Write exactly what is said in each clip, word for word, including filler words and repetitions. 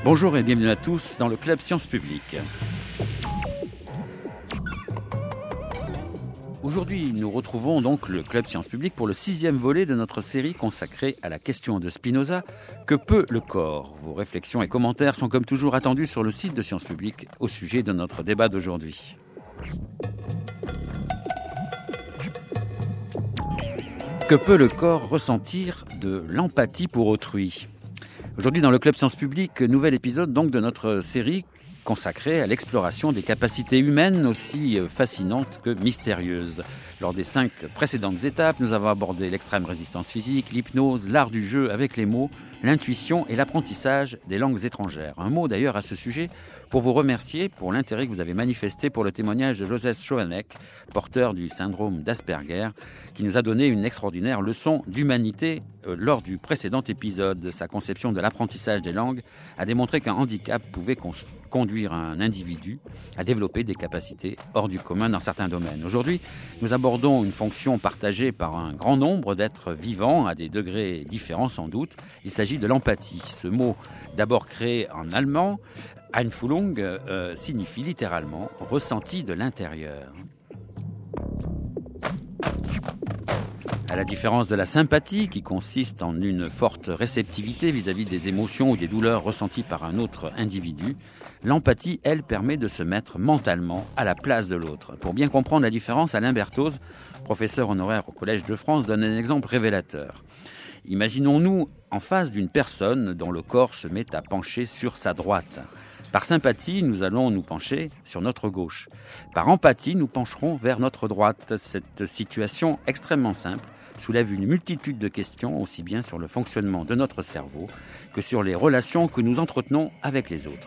Bonjour et bienvenue à tous dans le Club Sciences Publiques. Aujourd'hui, nous retrouvons donc le Club Sciences Publiques pour le sixième volet de notre série consacrée à la question de Spinoza. Que peut le corps ? Vos réflexions et commentaires sont comme toujours attendus sur le site de Sciences Publiques au sujet de notre débat d'aujourd'hui. Que peut le corps ressentir de l'empathie pour autrui ? Aujourd'hui, dans le Club Sciences Publiques, nouvel épisode donc de notre série consacrée à l'exploration des capacités humaines aussi fascinantes que mystérieuses. Lors des cinq précédentes étapes, nous avons abordé l'extrême résistance physique, l'hypnose, l'art du jeu avec les mots, l'intuition et l'apprentissage des langues étrangères. Un mot d'ailleurs à ce sujet pour vous remercier pour l'intérêt que vous avez manifesté pour le témoignage de Joseph Schwanneck, porteur du syndrome d'Asperger, qui nous a donné une extraordinaire leçon d'humanité euh, lors du précédent épisode. Sa conception de l'apprentissage des langues a démontré qu'un handicap pouvait con- conduire un individu à développer des capacités hors du commun dans certains domaines. Aujourd'hui, nous abordons une fonction partagée par un grand nombre d'êtres vivants, à des degrés différents sans doute. Il s'agit de l'empathie. Ce mot, d'abord créé en allemand, Einfühlung, euh, signifie littéralement « ressenti de l'intérieur ». À la différence de la sympathie, qui consiste en une forte réceptivité vis-à-vis des émotions ou des douleurs ressenties par un autre individu, l'empathie, elle, permet de se mettre mentalement à la place de l'autre. Pour bien comprendre la différence, Alain Berthoz, professeur honoraire au Collège de France, donne un exemple révélateur. Imaginons-nous en face d'une personne dont le corps se met à pencher sur sa droite. Par sympathie, nous allons nous pencher sur notre gauche. Par empathie, nous pencherons vers notre droite. Cette situation extrêmement simple soulève une multitude de questions, aussi bien sur le fonctionnement de notre cerveau que sur les relations que nous entretenons avec les autres.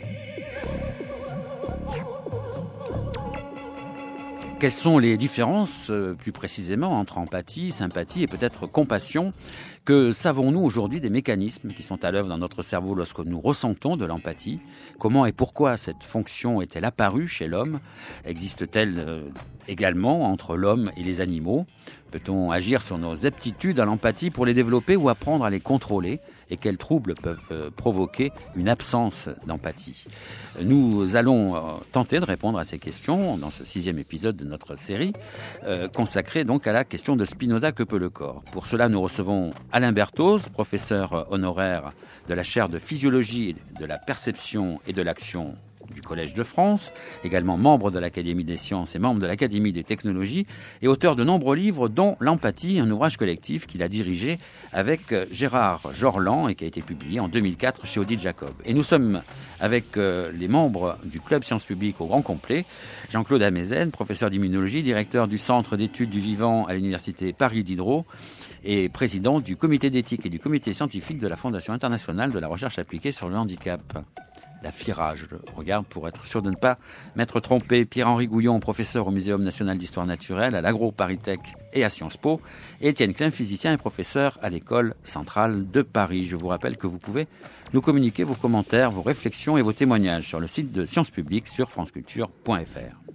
Quelles sont les différences, euh, plus précisément, entre empathie, sympathie et peut-être compassion ? Que savons-nous aujourd'hui des mécanismes qui sont à l'œuvre dans notre cerveau lorsque nous ressentons de l'empathie ? Comment et pourquoi cette fonction est-elle apparue chez l'homme ? Existe-t-elle euh, également entre l'homme et les animaux ? Peut-on agir sur nos aptitudes à l'empathie pour les développer ou apprendre à les contrôler ? Et quels troubles peuvent euh, provoquer une absence d'empathie ? Nous allons euh, tenter de répondre à ces questions dans ce sixième épisode de notre série, euh, consacrée donc à la question de Spinoza, que peut le corps ? Pour cela, nous recevons Alain Berthoz, professeur honoraire de la chaire de physiologie de la perception et de l'action du Collège de France, également membre de l'Académie des sciences et membre de l'Académie des technologies, et auteur de nombreux livres, dont L'empathie, un ouvrage collectif qu'il a dirigé avec Gérard Jorland et qui a été publié en deux mille quatre chez Odile Jacob. Et nous sommes avec euh, les membres du Club Sciences Publiques au grand complet, Jean-Claude Amezen, professeur d'immunologie, directeur du Centre d'études du vivant à l'Université Paris Diderot et président du comité d'éthique et du comité scientifique de la Fondation internationale de la recherche appliquée sur le handicap. La FIRA, je regarde pour être sûr de ne pas m'être trompé. Pierre-Henri Gouillon, professeur au Muséum national d'histoire naturelle, à l'Agro-ParisTech et à Sciences Po. Et Étienne Klein, physicien et professeur à l'École centrale de Paris. Je vous rappelle que vous pouvez nous communiquer vos commentaires, vos réflexions et vos témoignages sur le site de Sciences Publiques sur franceculture point f r.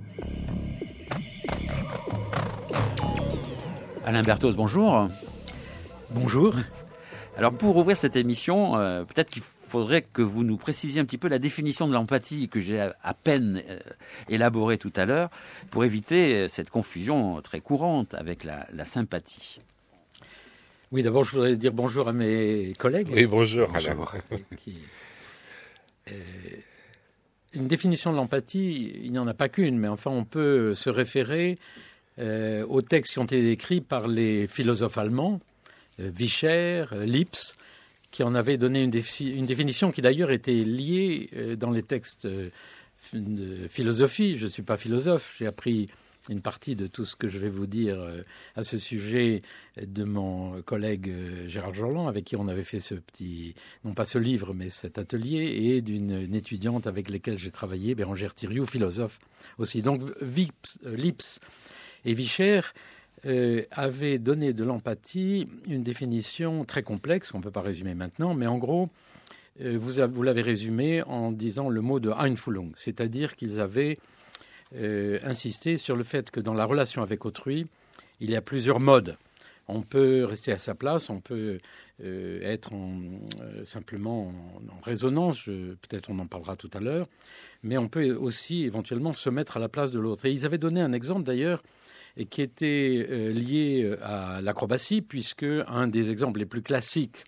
Alain Berthoz, bonjour. Bonjour. Alors pour ouvrir cette émission, euh, peut-être qu'il faudrait que vous nous précisiez un petit peu la définition de l'empathie que j'ai à peine euh, élaborée tout à l'heure, pour éviter cette confusion très courante avec la, la sympathie. Oui, d'abord, je voudrais dire bonjour à mes collègues. Oui, bonjour. bonjour. Qui, euh, une définition de l'empathie, il n'y en a pas qu'une, mais enfin, on peut se référer euh, aux textes qui ont été écrits par les philosophes allemands, euh, Vischer, euh, Lipps, qui en avait donné une, défi- une définition qui d'ailleurs était liée euh, dans les textes euh, de philosophie. Je ne suis pas philosophe, j'ai appris une partie de tout ce que je vais vous dire euh, à ce sujet de mon collègue euh, Gérard Jorland, avec qui on avait fait ce petit, non pas ce livre, mais cet atelier, et d'une une étudiante avec laquelle j'ai travaillé, Bérangère Thiriou, philosophe aussi. Donc Vips, euh, Lipps et Vischer Euh, avait donné de l'empathie une définition très complexe, qu'on ne peut pas résumer maintenant, mais en gros, euh, vous, a, vous l'avez résumé en disant le mot de Einfühlung, c'est-à-dire qu'ils avaient euh, insisté sur le fait que dans la relation avec autrui, il y a plusieurs modes. On peut rester à sa place, on peut euh, être en, euh, simplement en, en résonance, je, peut-être on en parlera tout à l'heure, mais on peut aussi éventuellement se mettre à la place de l'autre. Et ils avaient donné un exemple d'ailleurs et qui était euh, lié à l'acrobatie, puisque un des exemples les plus classiques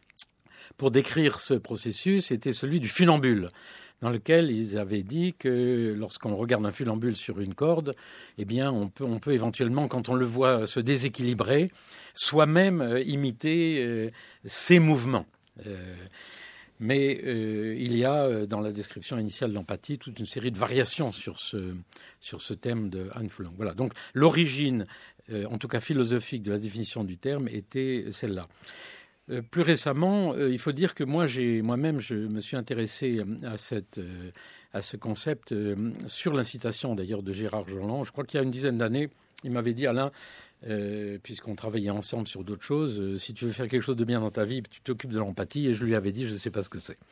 pour décrire ce processus était celui du funambule, dans lequel ils avaient dit que lorsqu'on regarde un funambule sur une corde, eh bien, on peut, on peut éventuellement, quand on le voit se déséquilibrer, soi-même euh, imiter euh, ses mouvements. Euh, mais euh, il y a, dans la description initiale de l'empathie, toute une série de variations sur ce, sur ce thème de Han Furlong. Voilà, donc l'origine, euh, en tout cas philosophique, de la définition du terme était celle-là. Euh, plus récemment, euh, il faut dire que moi, j'ai, moi-même, je me suis intéressé à, cette, euh, à ce concept euh, sur l'incitation, d'ailleurs, de Gérard Jourland. Je crois qu'il y a une dizaine d'années, il m'avait dit, Alain, euh, puisqu'on travaillait ensemble sur d'autres choses, euh, si tu veux faire quelque chose de bien dans ta vie, tu t'occupes de l'empathie. Et je lui avais dit, je ne sais pas ce que c'est.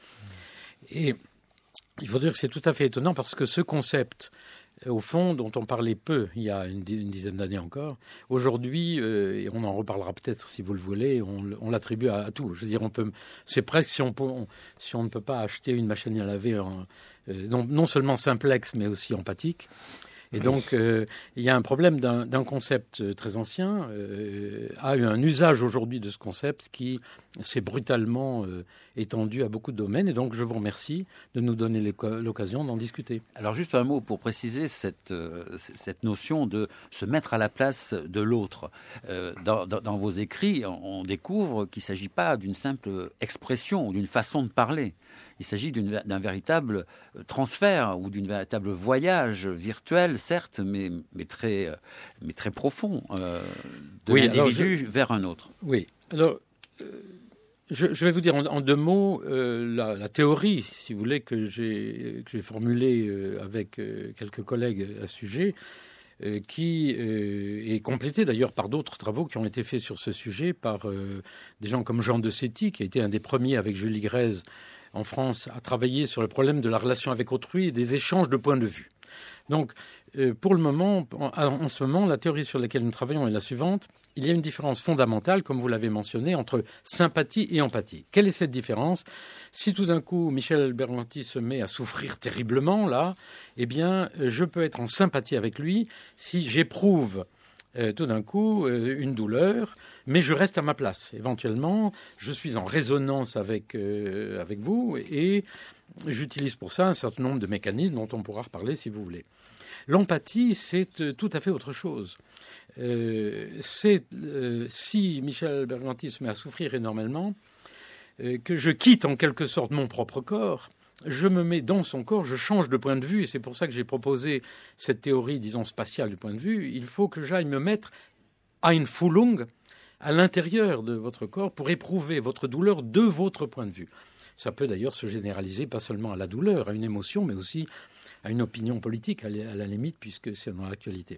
Et il faut dire que c'est tout à fait étonnant parce que ce concept, au fond, dont on parlait peu il y a une, une dizaine d'années encore, aujourd'hui, euh, et on en reparlera peut-être si vous le voulez, on, on l'attribue à, à tout. Je veux dire, on peut, c'est presque si on, peut, on, si on ne peut pas acheter une machine à laver en, euh, non, non seulement simplex, mais aussi empathique. Et donc, euh, il y a un problème d'un, d'un concept très ancien, euh, a eu un usage aujourd'hui de ce concept qui s'est brutalement euh, étendu à beaucoup de domaines. Et donc, je vous remercie de nous donner l'occasion d'en discuter. Alors, juste un mot pour préciser cette, euh, cette notion de se mettre à la place de l'autre. Euh, dans, dans, dans vos écrits, on découvre qu'il ne s'agit pas d'une simple expression ou d'une façon de parler. Il s'agit d'une, d'un véritable transfert ou d'une véritable voyage virtuel, certes, mais, mais, très, mais très profond euh, de oui, l'individu je, vers un autre. Oui. Alors, euh, je, je vais vous dire en, en deux mots euh, la, la théorie, si vous voulez, que j'ai, que j'ai formulée euh, avec euh, quelques collègues à ce sujet, euh, qui euh, est complétée d'ailleurs par d'autres travaux qui ont été faits sur ce sujet par euh, des gens comme Jean de Séti, qui a été un des premiers avec Julie Grèze en France, à travailler sur le problème de la relation avec autrui et des échanges de points de vue. Donc, euh, pour le moment, en, en ce moment, la théorie sur laquelle nous travaillons est la suivante. Il y a une différence fondamentale, comme vous l'avez mentionné, entre sympathie et empathie. Quelle est cette différence ? Si tout d'un coup, Michel Berlanti se met à souffrir terriblement, là, eh bien, je peux être en sympathie avec lui si j'éprouve Euh, tout d'un coup, euh, une douleur, mais je reste à ma place. Éventuellement, je suis en résonance avec, euh, avec vous et j'utilise pour ça un certain nombre de mécanismes dont on pourra reparler si vous voulez. L'empathie, c'est euh, tout à fait autre chose. Euh, c'est, euh, si Michel Berlanti se met à souffrir énormément, euh, que je quitte en quelque sorte mon propre corps, je me mets dans son corps, je change de point de vue, et c'est pour ça que j'ai proposé cette théorie, disons, spatiale du point de vue. Il faut que j'aille me mettre à une Fühlung, à l'intérieur de votre corps, pour éprouver votre douleur de votre point de vue. Ça peut d'ailleurs se généraliser, pas seulement à la douleur, à une émotion, mais aussi à une opinion politique, à la limite, puisque c'est dans l'actualité.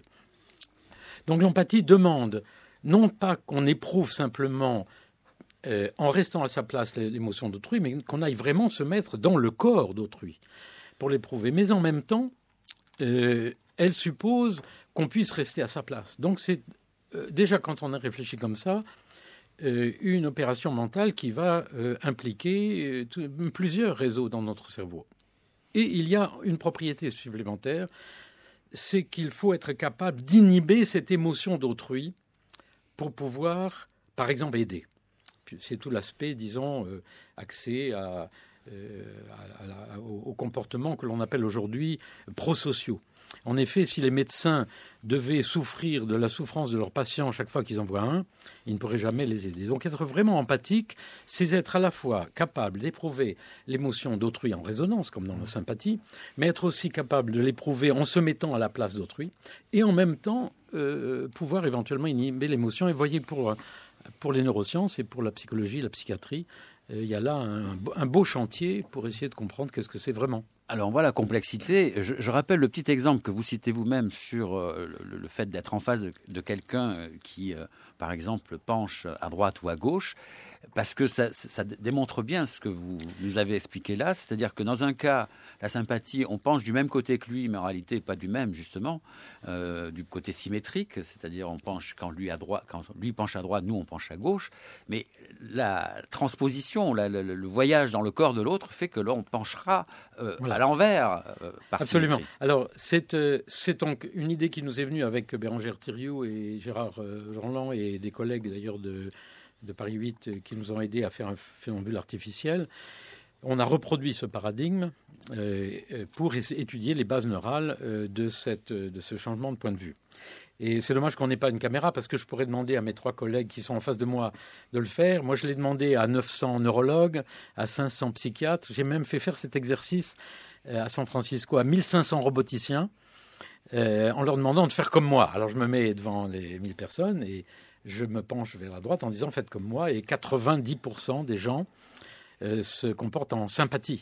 Donc l'empathie demande non pas qu'on éprouve simplement Euh, en restant à sa place l'émotion d'autrui, mais qu'on aille vraiment se mettre dans le corps d'autrui pour l'éprouver. Mais en même temps, euh, elle suppose qu'on puisse rester à sa place. Donc c'est euh, déjà, quand on a réfléchi comme ça, euh, une opération mentale qui va euh, impliquer euh, tout, plusieurs réseaux dans notre cerveau. Et il y a une propriété supplémentaire, c'est qu'il faut être capable d'inhiber cette émotion d'autrui pour pouvoir, par exemple, aider. C'est tout l'aspect, disons, euh, axé à, euh, à, à la, au, au comportement que l'on appelle aujourd'hui prosociaux. En effet, si les médecins devaient souffrir de la souffrance de leurs patients chaque fois qu'ils en voient un, ils ne pourraient jamais les aider. Donc être vraiment empathique, c'est être à la fois capable d'éprouver l'émotion d'autrui en résonance, comme dans la sympathie, mais être aussi capable de l'éprouver en se mettant à la place d'autrui, et en même temps euh, pouvoir éventuellement inhiber l'émotion. Et voyez, pour... Pour les neurosciences et pour la psychologie, la psychiatrie, il y a là un, un beau chantier pour essayer de comprendre qu'est-ce que c'est vraiment. Alors, on voit la complexité. Je, je rappelle le petit exemple que vous citez vous-même sur euh, le, le fait d'être en face de, de quelqu'un qui, euh, par exemple, penche à droite ou à gauche, parce que ça, ça démontre bien ce que vous nous avez expliqué là, c'est-à-dire que dans un cas, la sympathie, on penche du même côté que lui, mais en réalité pas du même, justement, euh, du côté symétrique, c'est-à-dire on penche quand lui, à droite, quand lui penche à droite, nous on penche à gauche, mais la transposition, la, le, le voyage dans le corps de l'autre fait que là on penchera euh, voilà. à l'envers. Euh, par Absolument. Symétrie. Alors c'est, euh, c'est donc une idée qui nous est venue avec Bérangère Thiriou et Gérard euh, Jeanland et des collègues d'ailleurs de de Paris huit qui nous ont aidés à faire un funambule artificiel. On a reproduit ce paradigme euh, pour étudier les bases neurales euh, de, cette, de ce changement de point de vue. Et c'est dommage qu'on n'ait pas une caméra parce que je pourrais demander à mes trois collègues qui sont en face de moi de le faire. Moi, je l'ai demandé à neuf cents neurologues, à cinq cents psychiatres. J'ai même fait faire cet exercice euh, à San Francisco à mille cinq cents roboticiens euh, en leur demandant de faire comme moi. Alors, je me mets devant les mille personnes et je me penche vers la droite en disant « faites comme moi » et quatre-vingt-dix pour cent des gens euh, se comportent en sympathie.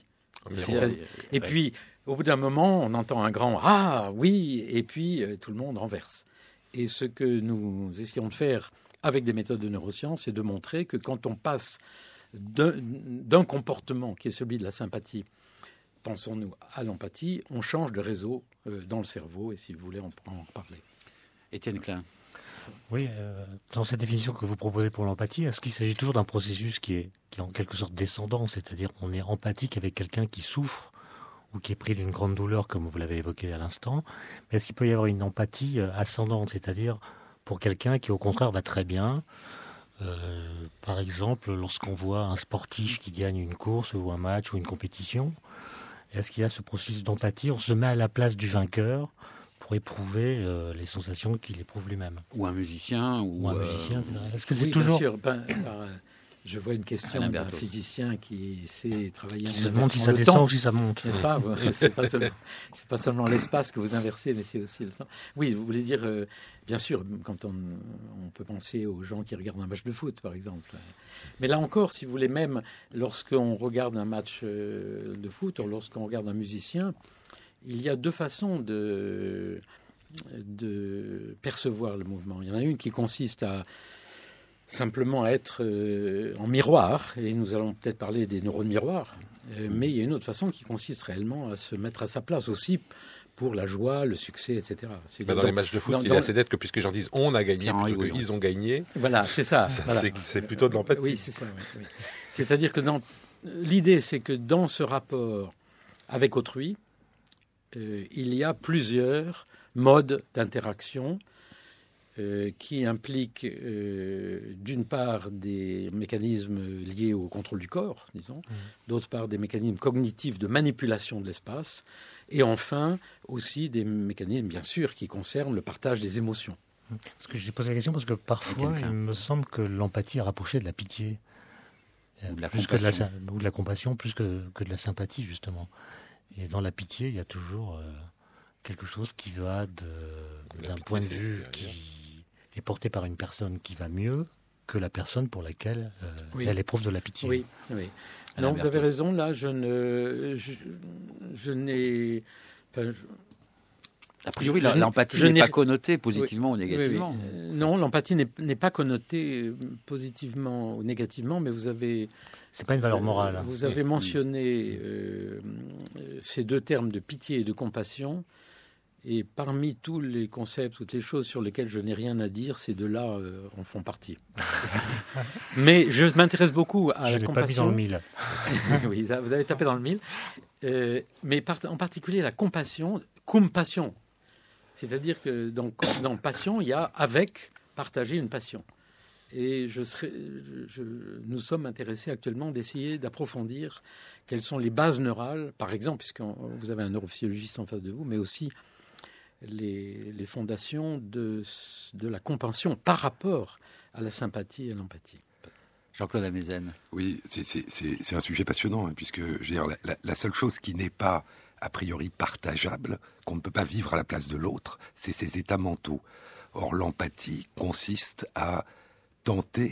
Et puis, au bout d'un moment, on entend un grand « ah, oui » et puis euh, tout le monde renverse. Et ce que nous essayons de faire avec des méthodes de neurosciences, c'est de montrer que quand on passe d'un, d'un comportement qui est celui de la sympathie, pensons-nous à l'empathie, on change de réseau euh, dans le cerveau et si vous voulez, on pourra en reparler. Étienne Klein. Oui, euh, dans cette définition que vous proposez pour l'empathie, est-ce qu'il s'agit toujours d'un processus qui est, qui est en quelque sorte descendant, c'est-à-dire qu'on est empathique avec quelqu'un qui souffre ou qui est pris d'une grande douleur, comme vous l'avez évoqué à l'instant, mais est-ce qu'il peut y avoir une empathie euh, ascendante, c'est-à-dire pour quelqu'un qui au contraire va très bien, euh, par exemple lorsqu'on voit un sportif qui gagne une course ou un match ou une compétition, est-ce qu'il y a ce processus d'empathie, on se met à la place du vainqueur pour éprouver euh, les sensations qu'il éprouve lui-même. Ou un musicien. Ou, ou un euh, musicien, c'est vrai. Est-ce que c'est oui, toujours... bien sûr. Ben, ben, je vois une question d'un physicien qui sait travailler... Je me demande si ça descend ou si ça monte. N'est-ce pas ? C'est pas seulement, c'est pas seulement l'espace que vous inversez, mais c'est aussi le temps. Oui, vous voulez dire... Euh, bien sûr, quand on, on peut penser aux gens qui regardent un match de foot, par exemple. Mais là encore, si vous voulez, même lorsqu'on regarde un match de foot ou lorsqu'on regarde un musicien... Il y a deux façons de, de percevoir le mouvement. Il y en a une qui consiste à simplement être euh, en miroir, et nous allons peut-être parler des neurones miroirs, euh, mais il y a une autre façon qui consiste réellement à se mettre à sa place aussi pour la joie, le succès, et cetera. C'est bah dans, dans les matchs de foot, dans, il est assez net que puisque les gens disent « on a gagné » plutôt oui, qu'ils ont gagné. Voilà, c'est ça. ça voilà. c'est, c'est plutôt de l'empathie. Oui, c'est ça. Oui, oui. C'est-à-dire que dans, l'idée, c'est que dans ce rapport avec autrui, Euh, il y a plusieurs modes d'interaction euh, qui impliquent euh, d'une part des mécanismes liés au contrôle du corps, disons, mmh. d'autre part des mécanismes cognitifs de manipulation de l'espace, et enfin aussi des mécanismes, bien sûr, qui concernent le partage des émotions. Parce que j'ai posé la question parce que parfois, il me semble que l'empathie est rapprochée de la pitié, ou de la, plus que de la, ou de la compassion, plus que, que de la sympathie, justement. Et dans la pitié, il y a toujours euh, quelque chose qui va de, d'un pitié, point de vue qui est porté par une personne qui va mieux que la personne pour laquelle euh, oui. elle éprouve de la pitié. Oui, oui. Non, vous avez raison. Là, je ne, je, je n'ai. Enfin, je, A priori, je, l'empathie je n'est pas connotée positivement oui, ou négativement. Oui, oui. Non, l'empathie n'est, n'est pas connotée positivement ou négativement, mais vous avez... C'est pas une valeur morale. Vous avez mentionné euh, ces deux termes de pitié et de compassion, et parmi tous les concepts, toutes les choses sur lesquelles je n'ai rien à dire, ces deux-là euh, en font partie. Mais je m'intéresse beaucoup à je la compassion. Je n'ai pas mis dans le mille. Oui, vous avez tapé dans le mille. Euh, mais par, en particulier la compassion, compassion. C'est-à-dire que dans, dans passion, il y a avec partager une passion. Et je serais, je, nous sommes intéressés actuellement d'essayer d'approfondir quelles sont les bases neurales, par exemple, puisque vous avez un neurophysiologiste en face de vous, mais aussi les, les fondations de, de la compassion par rapport à la sympathie et à l'empathie. Jean-Claude Amezen. Oui, c'est, c'est, c'est, c'est un sujet passionnant, hein, puisque je veux dire, la, la, la seule chose qui n'est pas a priori partageable, qu'on ne peut pas vivre à la place de l'autre, c'est ses états mentaux. Or, l'empathie consiste à tenter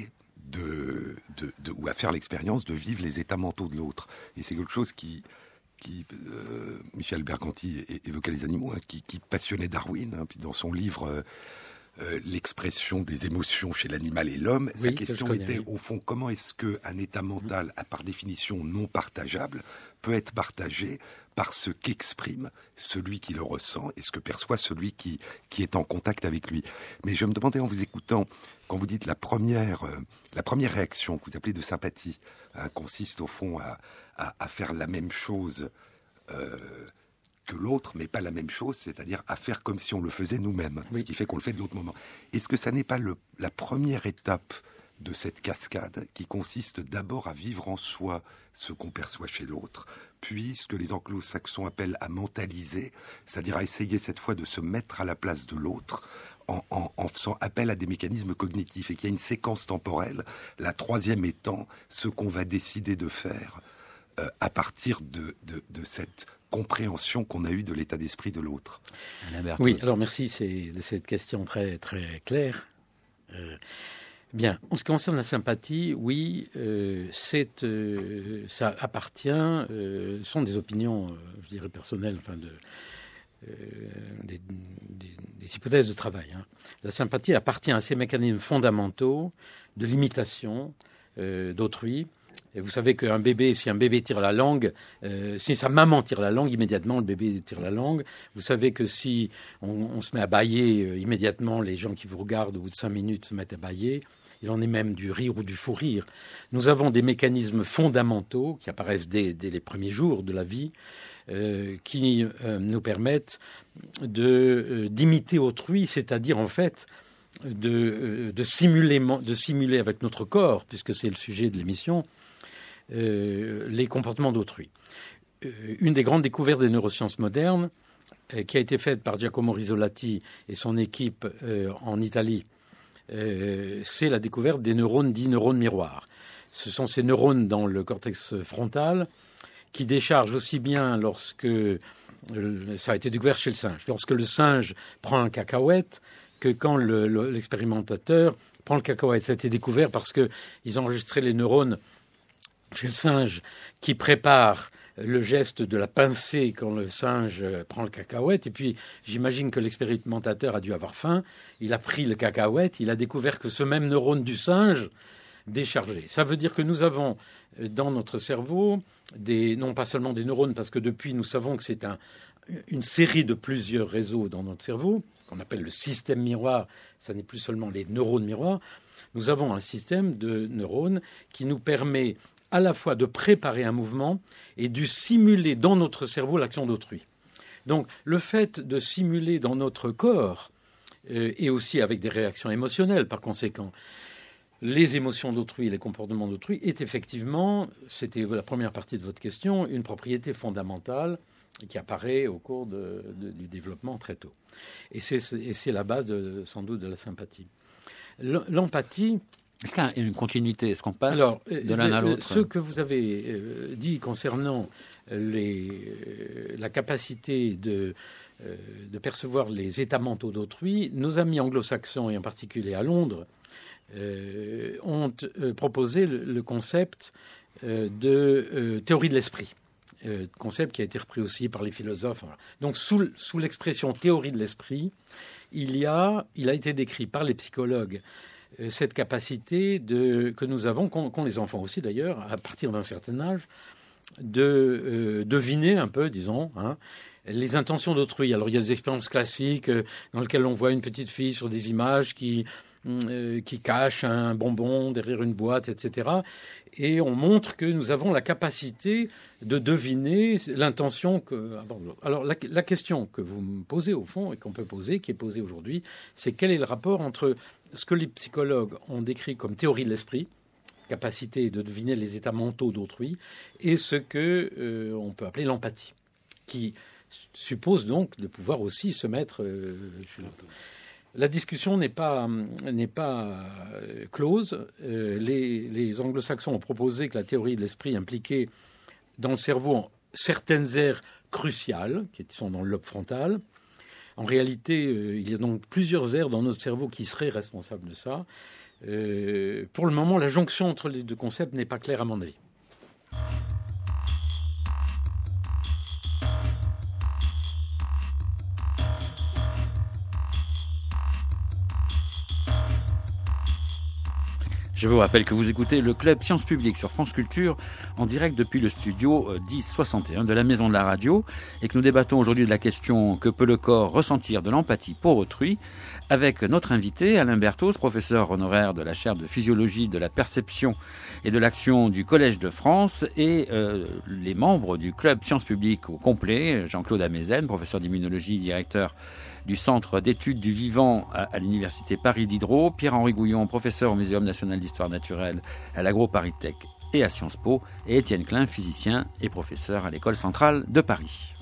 de, de, de, ou à faire l'expérience de vivre les états mentaux de l'autre. Et c'est quelque chose qui, qui euh, Michel Berganti évoquait les animaux, hein, qui, qui passionnait Darwin. Hein, puis dans son livre euh, euh, L'expression des émotions chez l'animal et l'homme, oui, sa question connais, était, oui. au fond, comment est-ce qu'un état mental, à par définition non partageable, peut être partagé par ce qu'exprime celui qui le ressent et ce que perçoit celui qui, qui est en contact avec lui. Mais je me demandais en vous écoutant, quand vous dites la première, euh, la première réaction que vous appelez de sympathie, hein, consiste au fond à, à, à faire la même chose euh, que l'autre, mais pas la même chose, c'est-à-dire à faire comme si on le faisait nous-mêmes, oui. ce qui fait qu'on le fait de l'autre moment. Est-ce que ça n'est pas le, la première étape de cette cascade qui consiste d'abord à vivre en soi ce qu'on perçoit chez l'autre, puis ce que les anglo-saxons appellent à mentaliser, c'est-à-dire à essayer cette fois de se mettre à la place de l'autre en, en, en faisant appel à des mécanismes cognitifs, et qu'il y a une séquence temporelle, la troisième étant ce qu'on va décider de faire euh, à partir de, de, de cette compréhension qu'on a eue de l'état d'esprit de l'autre. Oui, alors merci c'est, de cette question très, très claire. Euh, Bien, en ce qui concerne la sympathie, oui, euh, c'est, euh, ça appartient, euh, ce sont des opinions, euh, je dirais personnelles, enfin de, euh, des, des, des hypothèses de travail. Hein. La sympathie appartient à ces mécanismes fondamentaux de l'imitation euh, d'autrui. Et vous savez qu'un bébé, si un bébé tire la langue, euh, si sa maman tire la langue, immédiatement le bébé tire la langue. Vous savez que si on, on se met à bâiller, euh, immédiatement les gens qui vous regardent au bout de cinq minutes se mettent à bâiller. Il en est même du rire ou du fou rire. Nous avons des mécanismes fondamentaux qui apparaissent dès, dès les premiers jours de la vie, euh, qui euh, nous permettent de, euh, d'imiter autrui, c'est-à-dire en fait de, euh, de, simuler, de simuler avec notre corps, puisque c'est le sujet de l'émission, euh, les comportements d'autrui. Euh, une des grandes découvertes des neurosciences modernes, euh, qui a été faite par Giacomo Risolati et son équipe euh, en Italie, Euh, c'est la découverte des neurones dits neurones miroirs. Ce sont ces neurones dans le cortex frontal qui déchargent aussi bien lorsque, euh, ça a été découvert chez le singe, lorsque le singe prend un cacahuète, que quand le, le, l'expérimentateur prend le cacahuète. Ça a été découvert parce qu'ils ont enregistré les neurones chez le singe qui préparent le geste de la pincée quand le singe prend le cacahuète. Et puis, j'imagine que l'expérimentateur a dû avoir faim. Il a pris le cacahuète. Il a découvert que ce même neurone du singe déchargeait. Ça veut dire que nous avons dans notre cerveau des, non pas seulement des neurones, parce que depuis, nous savons que c'est un, une série de plusieurs réseaux dans notre cerveau, qu'on appelle le système miroir. Ça n'est plus seulement les neurones miroirs. Nous avons un système de neurones qui nous permet à la fois de préparer un mouvement et de simuler dans notre cerveau l'action d'autrui. Donc, le fait de simuler dans notre corps, euh, et aussi avec des réactions émotionnelles, par conséquent, les émotions d'autrui, les comportements d'autrui, est effectivement, c'était la première partie de votre question, une propriété fondamentale qui apparaît au cours de, de, du développement très tôt. Et c'est, et c'est la base, de, sans doute, de la sympathie. L'empathie... Est-ce qu'il y a une continuité? Est-ce qu'on passe Alors, de l'un à l'autre? Ce que vous avez euh, dit concernant les, euh, la capacité de, euh, de percevoir les états mentaux d'autrui, nos amis anglo-saxons, et en particulier à Londres, euh, ont euh, proposé le, le concept euh, de euh, théorie de l'esprit. Euh, concept qui a été repris aussi par les philosophes. Voilà. Donc, sous, sous l'expression théorie de l'esprit, il, y a, il a été décrit par les psychologues cette capacité de, que nous avons, qu'ont, qu'ont les enfants aussi d'ailleurs, à partir d'un certain âge, de euh, deviner un peu, disons, hein, les intentions d'autrui. Alors il y a des expériences classiques euh, dans lesquelles on voit une petite fille sur des images qui, euh, qui cache un bonbon derrière une boîte, et cetera. Et on montre que nous avons la capacité de deviner l'intention que... Alors la, la question que vous me posez au fond, et qu'on peut poser, qui est posée aujourd'hui, c'est quel est le rapport entre ce que les psychologues ont décrit comme théorie de l'esprit, capacité de deviner les états mentaux d'autrui, et ce que euh, on peut appeler l'empathie, qui suppose donc de pouvoir aussi se mettre euh, chez l'autre. La discussion n'est pas, n'est pas euh, close. Euh, les, les anglo-saxons ont proposé que la théorie de l'esprit impliquait dans le cerveau certaines aires cruciales, qui sont dans le lobe frontal. En réalité, euh, il y a donc plusieurs aires dans notre cerveau qui seraient responsables de ça. euh, pour le moment, la jonction entre les deux concepts n'est pas claire à mon avis. Je vous rappelle que vous écoutez le Club Sciences Publiques sur France Culture en direct depuis le studio dix soixante et un de la Maison de la Radio et que nous débattons aujourd'hui de la question que peut le corps ressentir de l'empathie pour autrui avec notre invité Alain Berthoz, professeur honoraire de la chaire de physiologie de la perception et de l'action du Collège de France et euh, les membres du Club Sciences Publiques au complet, Jean-Claude Amezen, professeur d'immunologie, directeur du Centre d'études du vivant à, à l'Université Paris Diderot, Pierre-Henri Gouillon, professeur au Muséum national d'histoire naturelle à l'Agro-Paris-Tech et à Sciences Po, et Étienne Klein, physicien et professeur à l'École centrale de Paris.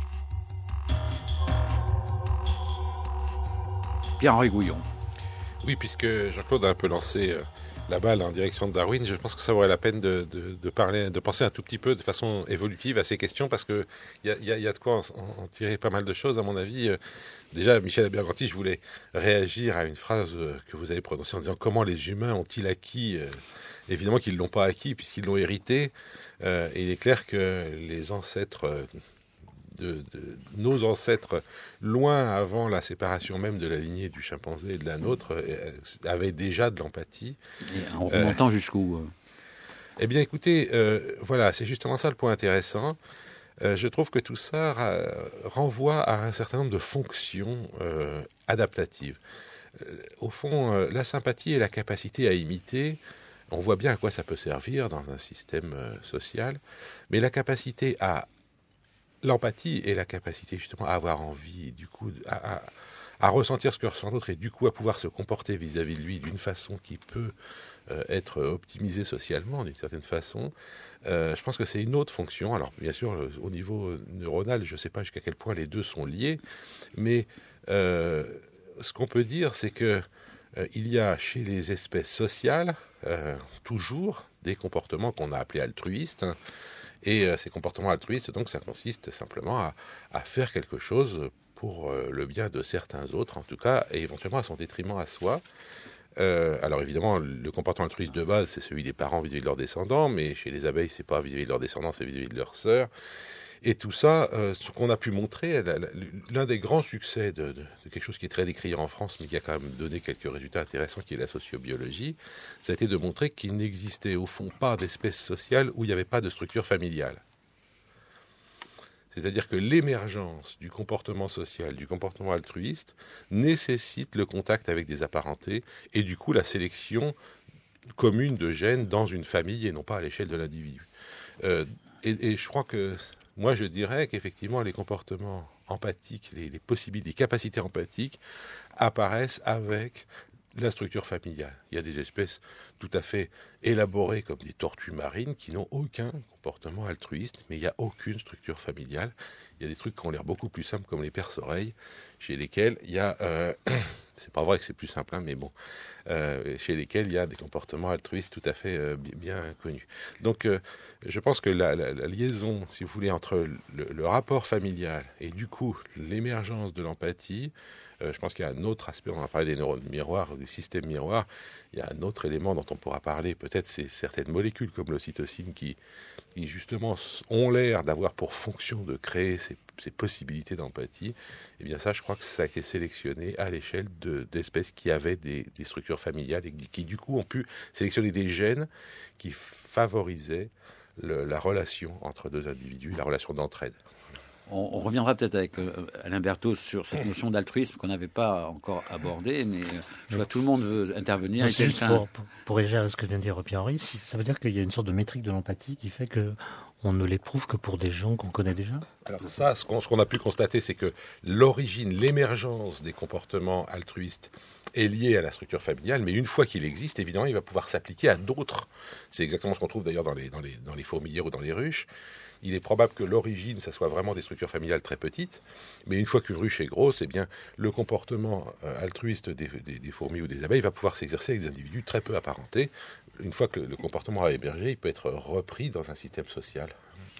Pierre-Henri Gouillon. Oui, puisque Jean-Claude a un peu lancé euh, la balle en direction de Darwin, je pense que ça vaudrait la peine de, de, de, parler, de penser un tout petit peu de façon évolutive à ces questions, parce qu'il y a, y, a, y a de quoi en, en tirer pas mal de choses, à mon avis. Déjà, Michel Alberganti, je voulais réagir à une phrase que vous avez prononcée en disant « Comment les humains ont-ils acquis ?» Évidemment qu'ils ne l'ont pas acquis, puisqu'ils l'ont hérité. Euh, et il est clair que les ancêtres... De, de nos ancêtres, loin avant la séparation même de la lignée du chimpanzé et de la nôtre, euh, avaient déjà de l'empathie. Et en remontant euh, jusqu'où euh... Eh bien, écoutez, euh, voilà, c'est justement ça le point intéressant. Euh, je trouve que tout ça ra- renvoie à un certain nombre de fonctions euh, adaptatives. Euh, au fond, euh, la sympathie et la capacité à imiter, on voit bien à quoi ça peut servir dans un système euh, social, mais la capacité à L'empathie et la capacité justement à avoir envie, du coup, à, à, à ressentir ce que ressent l'autre et du coup à pouvoir se comporter vis-à-vis de lui d'une façon qui peut euh, être optimisée socialement d'une certaine façon. Euh, je pense que c'est une autre fonction. Alors bien sûr, le, au niveau neuronal, je ne sais pas jusqu'à quel point les deux sont liés, mais euh, ce qu'on peut dire, c'est que euh, il y a chez les espèces sociales euh, toujours des comportements qu'on a appelés altruistes. Hein, Et euh, ces comportements altruistes, donc, ça consiste simplement à, à faire quelque chose pour euh, le bien de certains autres, en tout cas, et éventuellement à son détriment à soi. Euh, alors évidemment, le comportement altruiste de base, c'est celui des parents vis-à-vis de leurs descendants, mais chez les abeilles, c'est pas vis-à-vis de leurs descendants, c'est vis-à-vis de leurs sœurs. Et tout ça, euh, ce qu'on a pu montrer, l'un des grands succès de, de, de quelque chose qui est très décrié en France, mais qui a quand même donné quelques résultats intéressants, qui est la sociobiologie, ça a été de montrer qu'il n'existait au fond pas d'espèce sociale où il n'y avait pas de structure familiale. C'est-à-dire que l'émergence du comportement social, du comportement altruiste, nécessite le contact avec des apparentés et du coup la sélection commune de gènes dans une famille et non pas à l'échelle de l'individu. Euh, et, et je crois que moi, je dirais qu'effectivement, les comportements empathiques, les, les possibilités, les capacités empathiques apparaissent avec la structure familiale. Il y a des espèces tout à fait élaborées comme des tortues marines qui n'ont aucun comportement altruiste, mais il n'y a aucune structure familiale. Il y a des trucs qui ont l'air beaucoup plus simples comme les perce-oreilles, chez lesquels il y a... Euh, c'est pas vrai que c'est plus simple, hein, mais bon, euh, chez lesquels il y a des comportements altruistes tout à fait euh, bien connus. Donc, euh, je pense que la, la, la liaison, si vous voulez, entre le, le rapport familial et du coup l'émergence de l'empathie, euh, je pense qu'il y a un autre aspect, on a parlé des neurones miroirs, du système miroir, il y a un autre élément dont on pourra parler, peut-être c'est certaines molécules comme l'ocytocine qui, qui justement ont l'air d'avoir pour fonction de créer ces, ces possibilités d'empathie. Eh bien ça, je crois que ça a été sélectionné à l'échelle de, d'espèces qui avaient des, des structures familiales et qui, qui du coup ont pu sélectionner des gènes qui favorisaient le, la relation entre deux individus, la relation d'entraide. On, on reviendra peut-être avec euh, Alain Berthoz sur cette notion d'altruisme qu'on n'avait pas encore abordée, mais euh, je vois tout le monde veut intervenir. Et juste pour, pour, pour réagir à ce que vient de dire Pierre-Henri, ça veut dire qu'il y a une sorte de métrique de l'empathie qui fait que on ne l'éprouve que pour des gens qu'on connaît déjà ? Alors ça, ce qu'on, ce qu'on a pu constater, c'est que l'origine, l'émergence des comportements altruistes est liée à la structure familiale, mais une fois qu'il existe, évidemment, il va pouvoir s'appliquer à d'autres. C'est exactement ce qu'on trouve d'ailleurs dans les, dans les, dans les fourmilières ou dans les ruches. Il est probable que l'origine, ça soit vraiment des structures familiales très petites, mais une fois qu'une ruche est grosse, eh bien, le comportement altruiste des, des, des fourmis ou des abeilles va pouvoir s'exercer avec des individus très peu apparentés. Une fois que le, le comportement a émergé, il peut être repris dans un système social.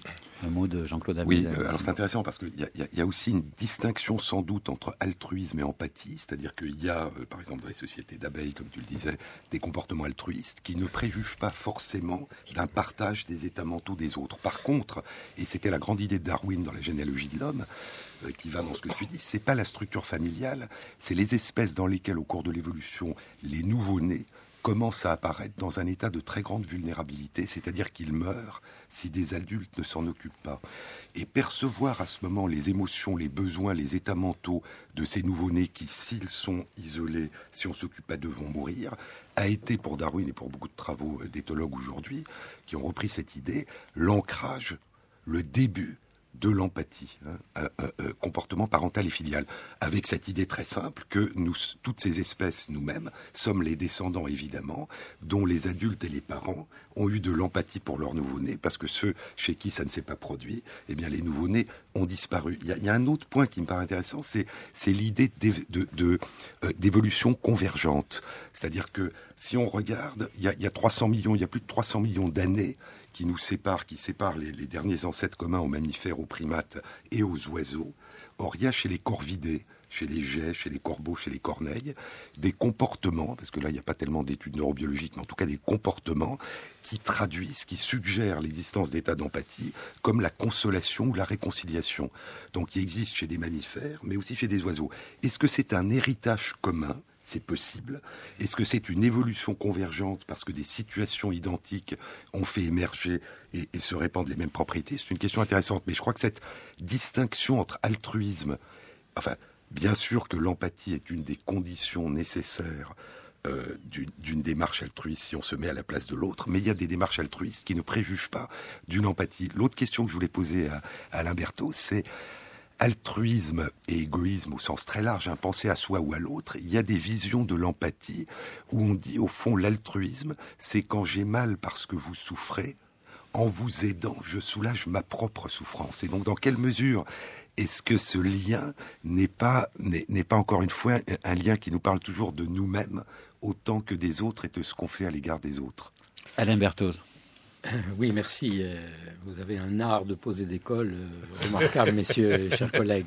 Un mot de Jean-Claude Oui, Amezen. euh, alors c'est intéressant parce qu'il y, y, y a aussi une distinction sans doute entre altruisme et empathie, c'est-à-dire qu'il y a, euh, par exemple dans les sociétés d'abeilles, comme tu le disais, des comportements altruistes qui ne préjugent pas forcément d'un partage des états mentaux des autres. Par contre, et c'était la grande idée de Darwin dans la généalogie de l'homme, euh, qui va dans ce que tu dis, c'est pas la structure familiale, c'est les espèces dans lesquelles au cours de l'évolution, les nouveau-nés commence à apparaître dans un état de très grande vulnérabilité, c'est-à-dire qu'ils meurent si des adultes ne s'en occupent pas. Et percevoir à ce moment les émotions, les besoins, les états mentaux de ces nouveau-nés qui, s'ils sont isolés, si on ne s'occupe pas d'eux, vont mourir, a été pour Darwin et pour beaucoup de travaux d'éthologues aujourd'hui, qui ont repris cette idée, l'ancrage, le début de l'empathie, hein, euh, euh, comportement parental et filial, avec cette idée très simple que nous, toutes ces espèces, nous-mêmes, sommes les descendants, évidemment, dont les adultes et les parents ont eu de l'empathie pour leurs nouveau-nés, parce que ceux chez qui ça ne s'est pas produit, eh bien, les nouveau-nés ont disparu. Il y a, il y a un autre point qui me paraît intéressant, c'est, c'est l'idée d'év- de, de, euh, d'évolution convergente. C'est-à-dire que si on regarde, il y, a, il y a trois cents millions, il y a plus de trois cents millions d'années qui nous séparent, qui séparent les, les derniers ancêtres communs aux mammifères, aux primates et aux oiseaux. Or, il y a chez les corvidés, chez les geais, chez les corbeaux, chez les corneilles, des comportements, parce que là, il n'y a pas tellement d'études neurobiologiques, mais en tout cas des comportements qui traduisent, qui suggèrent l'existence d'états d'empathie, comme la consolation ou la réconciliation. Donc, il existe chez des mammifères, mais aussi chez des oiseaux. Est-ce que c'est un héritage commun ? C'est possible. Est-ce que c'est une évolution convergente parce que des situations identiques ont fait émerger et, et se répandre les mêmes propriétés ? C'est une question intéressante. Mais je crois que cette distinction entre altruisme, enfin, bien sûr que l'empathie est une des conditions nécessaires euh, d'une, d'une démarche altruiste si on se met à la place de l'autre, mais il y a des démarches altruistes qui ne préjugent pas d'une empathie. L'autre question que je voulais poser à, à Alain Berthaud, c'est altruisme et égoïsme au sens très large, hein, penser à soi ou à l'autre. Il y a des visions de l'empathie où on dit au fond l'altruisme, c'est quand j'ai mal parce que vous souffrez, en vous aidant, je soulage ma propre souffrance. Et donc dans quelle mesure est-ce que ce lien n'est pas, n'est, n'est pas encore une fois un lien qui nous parle toujours de nous-mêmes autant que des autres et de ce qu'on fait à l'égard des autres ? Alain Berthaud. Oui, merci. Vous avez un art de poser des cols remarquable, messieurs, chers collègues.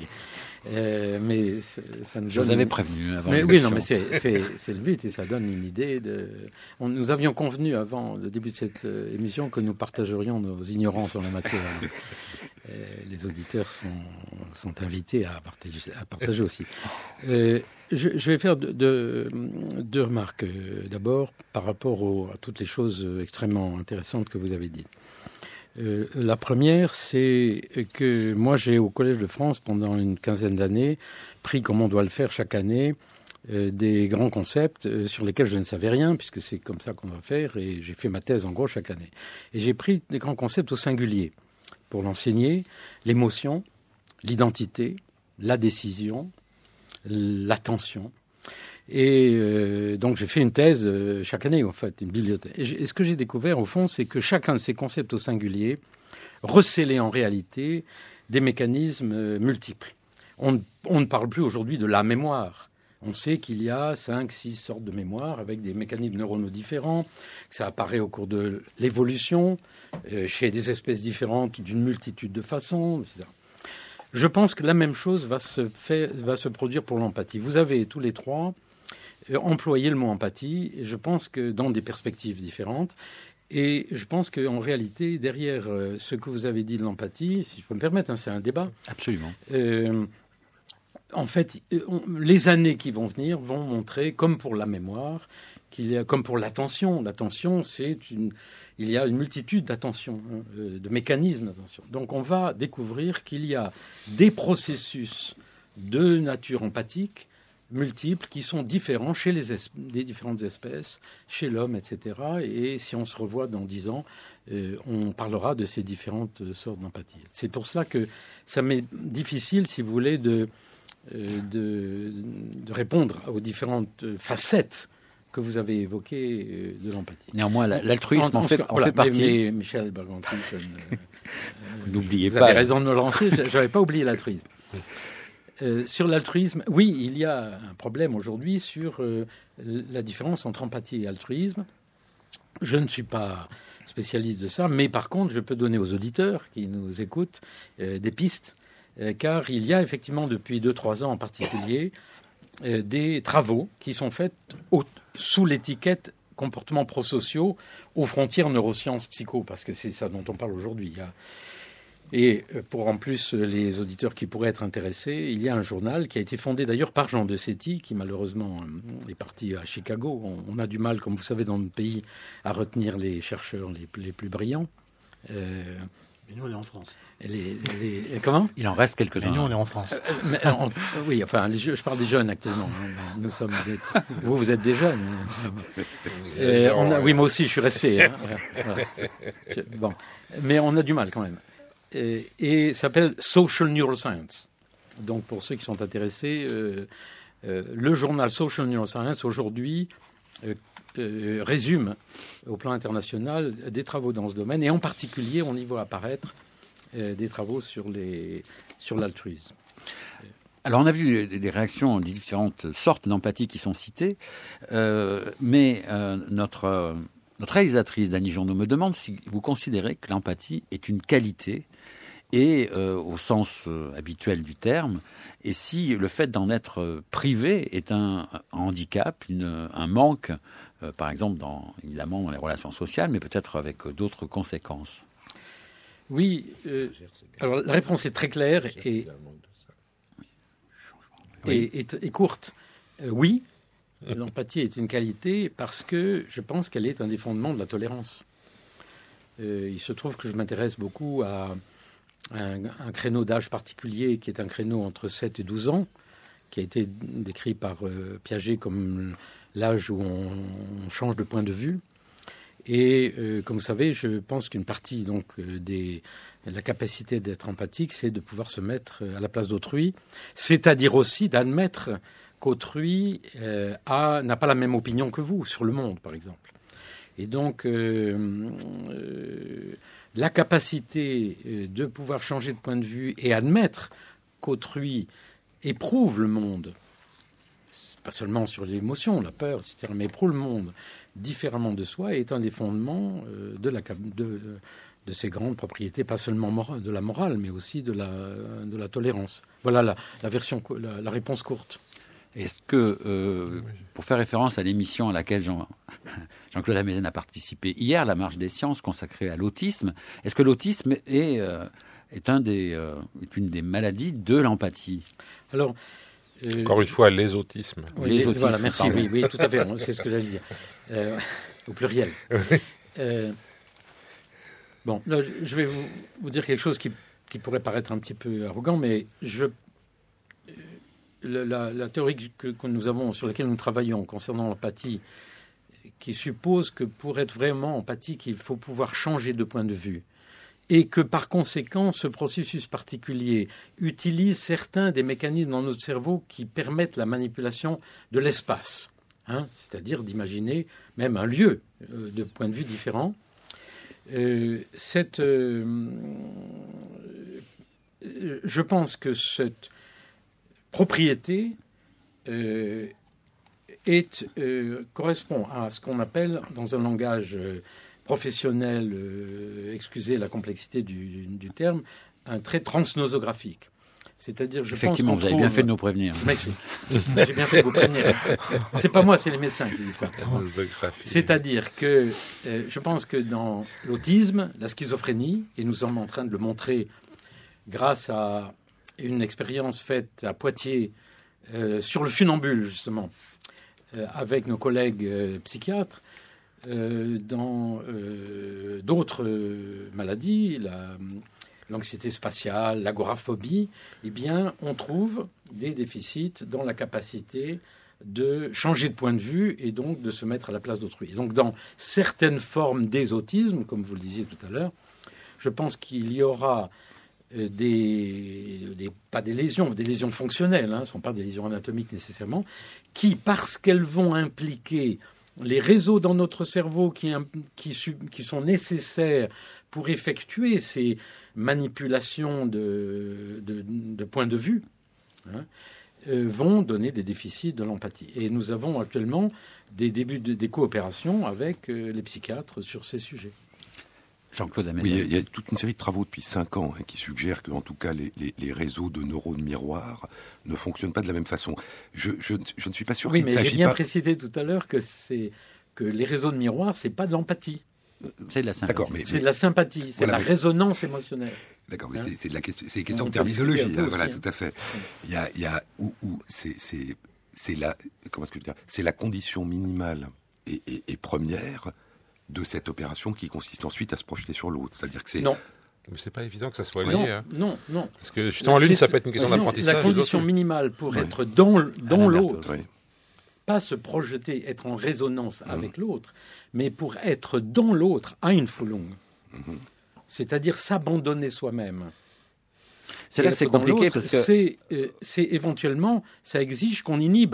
Euh, mais ça nous Je vous avais prévenu avant mais, l'émission. Oui, non, mais c'est, c'est, c'est le but et ça donne une idée. De... On, nous avions convenu avant le début de cette euh, émission que nous partagerions nos ignorances en la matière. euh, les auditeurs sont, sont invités à partager, à partager aussi. Euh, je, je vais faire deux de, de remarques. D'abord, par rapport au, à toutes les choses extrêmement intéressantes que vous avez dites. Euh, la première, c'est que moi, j'ai au Collège de France, pendant une quinzaine d'années, pris, comme on doit le faire chaque année, euh, des grands concepts euh, sur lesquels je ne savais rien, puisque c'est comme ça qu'on va faire, et j'ai fait ma thèse, en gros, chaque année. Et j'ai pris des grands concepts au singulier pour l'enseigner, l'émotion, l'identité, la décision, l'attention. Et euh, donc, j'ai fait une thèse euh, chaque année, en fait, une bibliothèque. Et, et ce que j'ai découvert, au fond, c'est que chacun de ces concepts au singulier recélait en réalité des mécanismes euh, multiples. On, on ne parle plus aujourd'hui de la mémoire. On sait qu'il y a cinq, six sortes de mémoire avec des mécanismes neuronaux différents. Ça apparaît au cours de l'évolution, euh, chez des espèces différentes, d'une multitude de façons, et cetera. Je pense que la même chose va se, faire, va se produire pour l'empathie. Vous avez tous les trois employer le mot empathie, et je pense que dans des perspectives différentes. Et je pense qu'en réalité, derrière ce que vous avez dit de l'empathie, si je peux me permettre, hein, c'est un débat. Absolument. Euh, en fait, on, les années qui vont venir vont montrer, comme pour la mémoire, qu'il y a, comme pour l'attention. L'attention, c'est une, il y a une multitude d'attention, hein, de mécanismes d'attention. Donc, on va découvrir qu'il y a des processus de nature empathique multiples qui sont différents chez les, es- les différentes espèces, chez l'homme, et cetera. Et si on se revoit dans dix ans, euh, on parlera de ces différentes sortes d'empathie. C'est pour cela que ça m'est difficile, si vous voulez, de, euh, de, de répondre aux différentes facettes que vous avez évoquées euh, de l'empathie. Néanmoins, l'altruisme en, en, en, fait, en voilà, fait partie. Mais, mais Michel Berganti, je ne, euh, n'oubliez vous pas. Vous avez raison de me lancer, je n'avais pas oublié l'altruisme. Euh, sur l'altruisme, oui, il y a un problème aujourd'hui sur euh, la différence entre empathie et altruisme. Je ne suis pas spécialiste de ça, mais par contre, je peux donner aux auditeurs qui nous écoutent euh, des pistes, euh, car il y a effectivement depuis deux trois ans en particulier euh, des travaux qui sont faits au, sous l'étiquette comportements prosociaux aux frontières neurosciences psycho, parce que c'est ça dont on parle aujourd'hui. Il y a... Et pour en plus les auditeurs qui pourraient être intéressés, il y a un journal qui a été fondé d'ailleurs par Jean de Setti, qui malheureusement est parti à Chicago. On, on a du mal, comme vous savez, dans notre pays, à retenir les chercheurs les, les plus brillants. Euh, Mais nous, on est en France. Les, les, comment ? Il en reste quelques-uns. Mais nous, on est en France. Euh, mais, on, oui, enfin, les, je parle des jeunes actuellement. Nous sommes des, vous, vous êtes des jeunes. Euh, on a, oui, moi aussi, je suis resté. Hein. Voilà. Je, bon, mais on a du mal quand même. Et, et ça s'appelle Social Neuroscience. Donc, pour ceux qui sont intéressés, euh, euh, le journal Social Neuroscience, aujourd'hui, euh, euh, résume au plan international des travaux dans ce domaine. Et en particulier, on y voit apparaître euh, des travaux sur, les, sur l'altruisme. Alors, on a vu des réactions des différentes sortes d'empathie qui sont citées, euh, mais euh, notre, euh, notre réalisatrice, Dany Journeau, me demande si vous considérez que l'empathie est une qualité, et euh, au sens euh, habituel du terme, et si le fait d'en être euh, privé est un, un handicap, une, un manque, euh, par exemple, dans, évidemment, dans les relations sociales, mais peut-être avec euh, d'autres conséquences. Oui, euh, alors la réponse est très claire et, Oui. et, et, et courte. Euh, oui, l'empathie est une qualité parce que je pense qu'elle est un des fondements de la tolérance. Euh, il se trouve que je m'intéresse beaucoup à un, un créneau d'âge particulier qui est un créneau entre sept et douze ans, qui a été décrit par euh, Piaget comme l'âge où on, on change de point de vue. Et euh, comme vous savez, je pense qu'une partie donc euh, des, de la capacité d'être empathique, c'est de pouvoir se mettre à la place d'autrui, c'est-à-dire aussi d'admettre qu'autrui euh, a, n'a pas la même opinion que vous sur le monde, par exemple. Et donc, euh, euh, la capacité euh, de pouvoir changer de point de vue et admettre qu'autrui éprouve le monde, pas seulement sur l'émotion, la peur, et cetera, mais éprouve le monde différemment de soi, est un des fondements euh, de, la, de, de ces grandes propriétés, pas seulement mora- de la morale, mais aussi de la, de la tolérance. Voilà la, la, version, la, la réponse courte. Est-ce que, euh, pour faire référence à l'émission à laquelle Jean, Jean-Claude Amezen a participé hier, La Marche des Sciences, consacrée à l'autisme, est-ce que l'autisme est, euh, est, un des, euh, est une des maladies de l'empathie ? Alors, euh, Encore une fois, les autismes. Oui, les les, autismes, voilà, merci, pardon. oui, oui, tout à fait, c'est ce que j'allais dire, euh, au pluriel. Euh, bon, là, je vais vous, vous dire quelque chose qui, qui pourrait paraître un petit peu arrogant, mais je... La, la théorie que, que nous avons, sur laquelle nous travaillons concernant l'empathie, qui suppose que pour être vraiment empathique, il faut pouvoir changer de point de vue, et que par conséquent, ce processus particulier utilise certains des mécanismes dans notre cerveau qui permettent la manipulation de l'espace, hein, c'est-à-dire d'imaginer même un lieu euh, de point de vue différent. Euh, cette, euh, je pense que cette propriété euh, est, euh, correspond à ce qu'on appelle, dans un langage euh, professionnel, euh, excusez la complexité du, du terme, un trait transnosographique. C'est-à-dire, je Effectivement, pense vous avez trouve... bien fait de nous prévenir. J'ai bien fait de vous prévenir. C'est pas moi, c'est les médecins qui disent ça. C'est-à-dire que euh, je pense que dans l'autisme, la schizophrénie, et nous sommes en train de le montrer grâce à une expérience faite à Poitiers euh, sur le funambule, justement, euh, avec nos collègues euh, psychiatres, euh, dans euh, d'autres euh, maladies, la, l'anxiété spatiale, l'agoraphobie, eh bien, on trouve des déficits dans la capacité de changer de point de vue et donc de se mettre à la place d'autrui. Et donc, dans certaines formes des autismes, comme vous le disiez tout à l'heure, je pense qu'il y aura Des, des, pas des lésions, des lésions fonctionnelles, hein, ce ne sont pas des lésions anatomiques nécessairement, qui, parce qu'elles vont impliquer les réseaux dans notre cerveau qui, qui, qui sont nécessaires pour effectuer ces manipulations de, de, de point de vue, hein, euh, vont donner des déficits de l'empathie. Et nous avons actuellement des débuts de, des coopérations avec euh, les psychiatres sur ces sujets. Jean-Claude Amezen. Oui, il y a toute une série de travaux depuis cinq ans hein, qui suggèrent qu'en tout cas les, les, les réseaux de neurones miroirs ne fonctionnent pas de la même façon. Je, je, je ne suis pas sûr oui, qu'il mais s'agit j'ai bien pas... précisé tout à l'heure que, c'est, que les réseaux de miroirs, c'est pas de l'empathie. C'est de la sympathie. D'accord, mais, C'est mais... de la sympathie, c'est voilà, de la mais... résonance émotionnelle. D'accord, mais hein c'est, c'est de la question, c'est une question on de terminologie. Hein, aussi, voilà, hein. tout à fait. Il y a, il y a où, où c'est, c'est, c'est la, comment est-ce que je veux dire, c'est la condition minimale et, et, et première de cette opération qui consiste ensuite à se projeter sur l'autre. C'est-à-dire que c'est... Non. Mais c'est pas évident que ça soit lié. Non, hein. non, non. Parce que justement, l'une, ça peut être une question non, d'apprentissage. La condition l'autre, minimale pour Oui. être dans, dans Alain l'autre, Berthoz. Oui. pas se projeter, être en résonance Mmh. avec l'autre, mais pour être dans l'autre, Einfühlung. Mmh. C'est-à-dire s'abandonner soi-même. C'est Et là que c'est être dans compliqué l'autre, parce que c'est, euh, c'est éventuellement, ça exige qu'on inhibe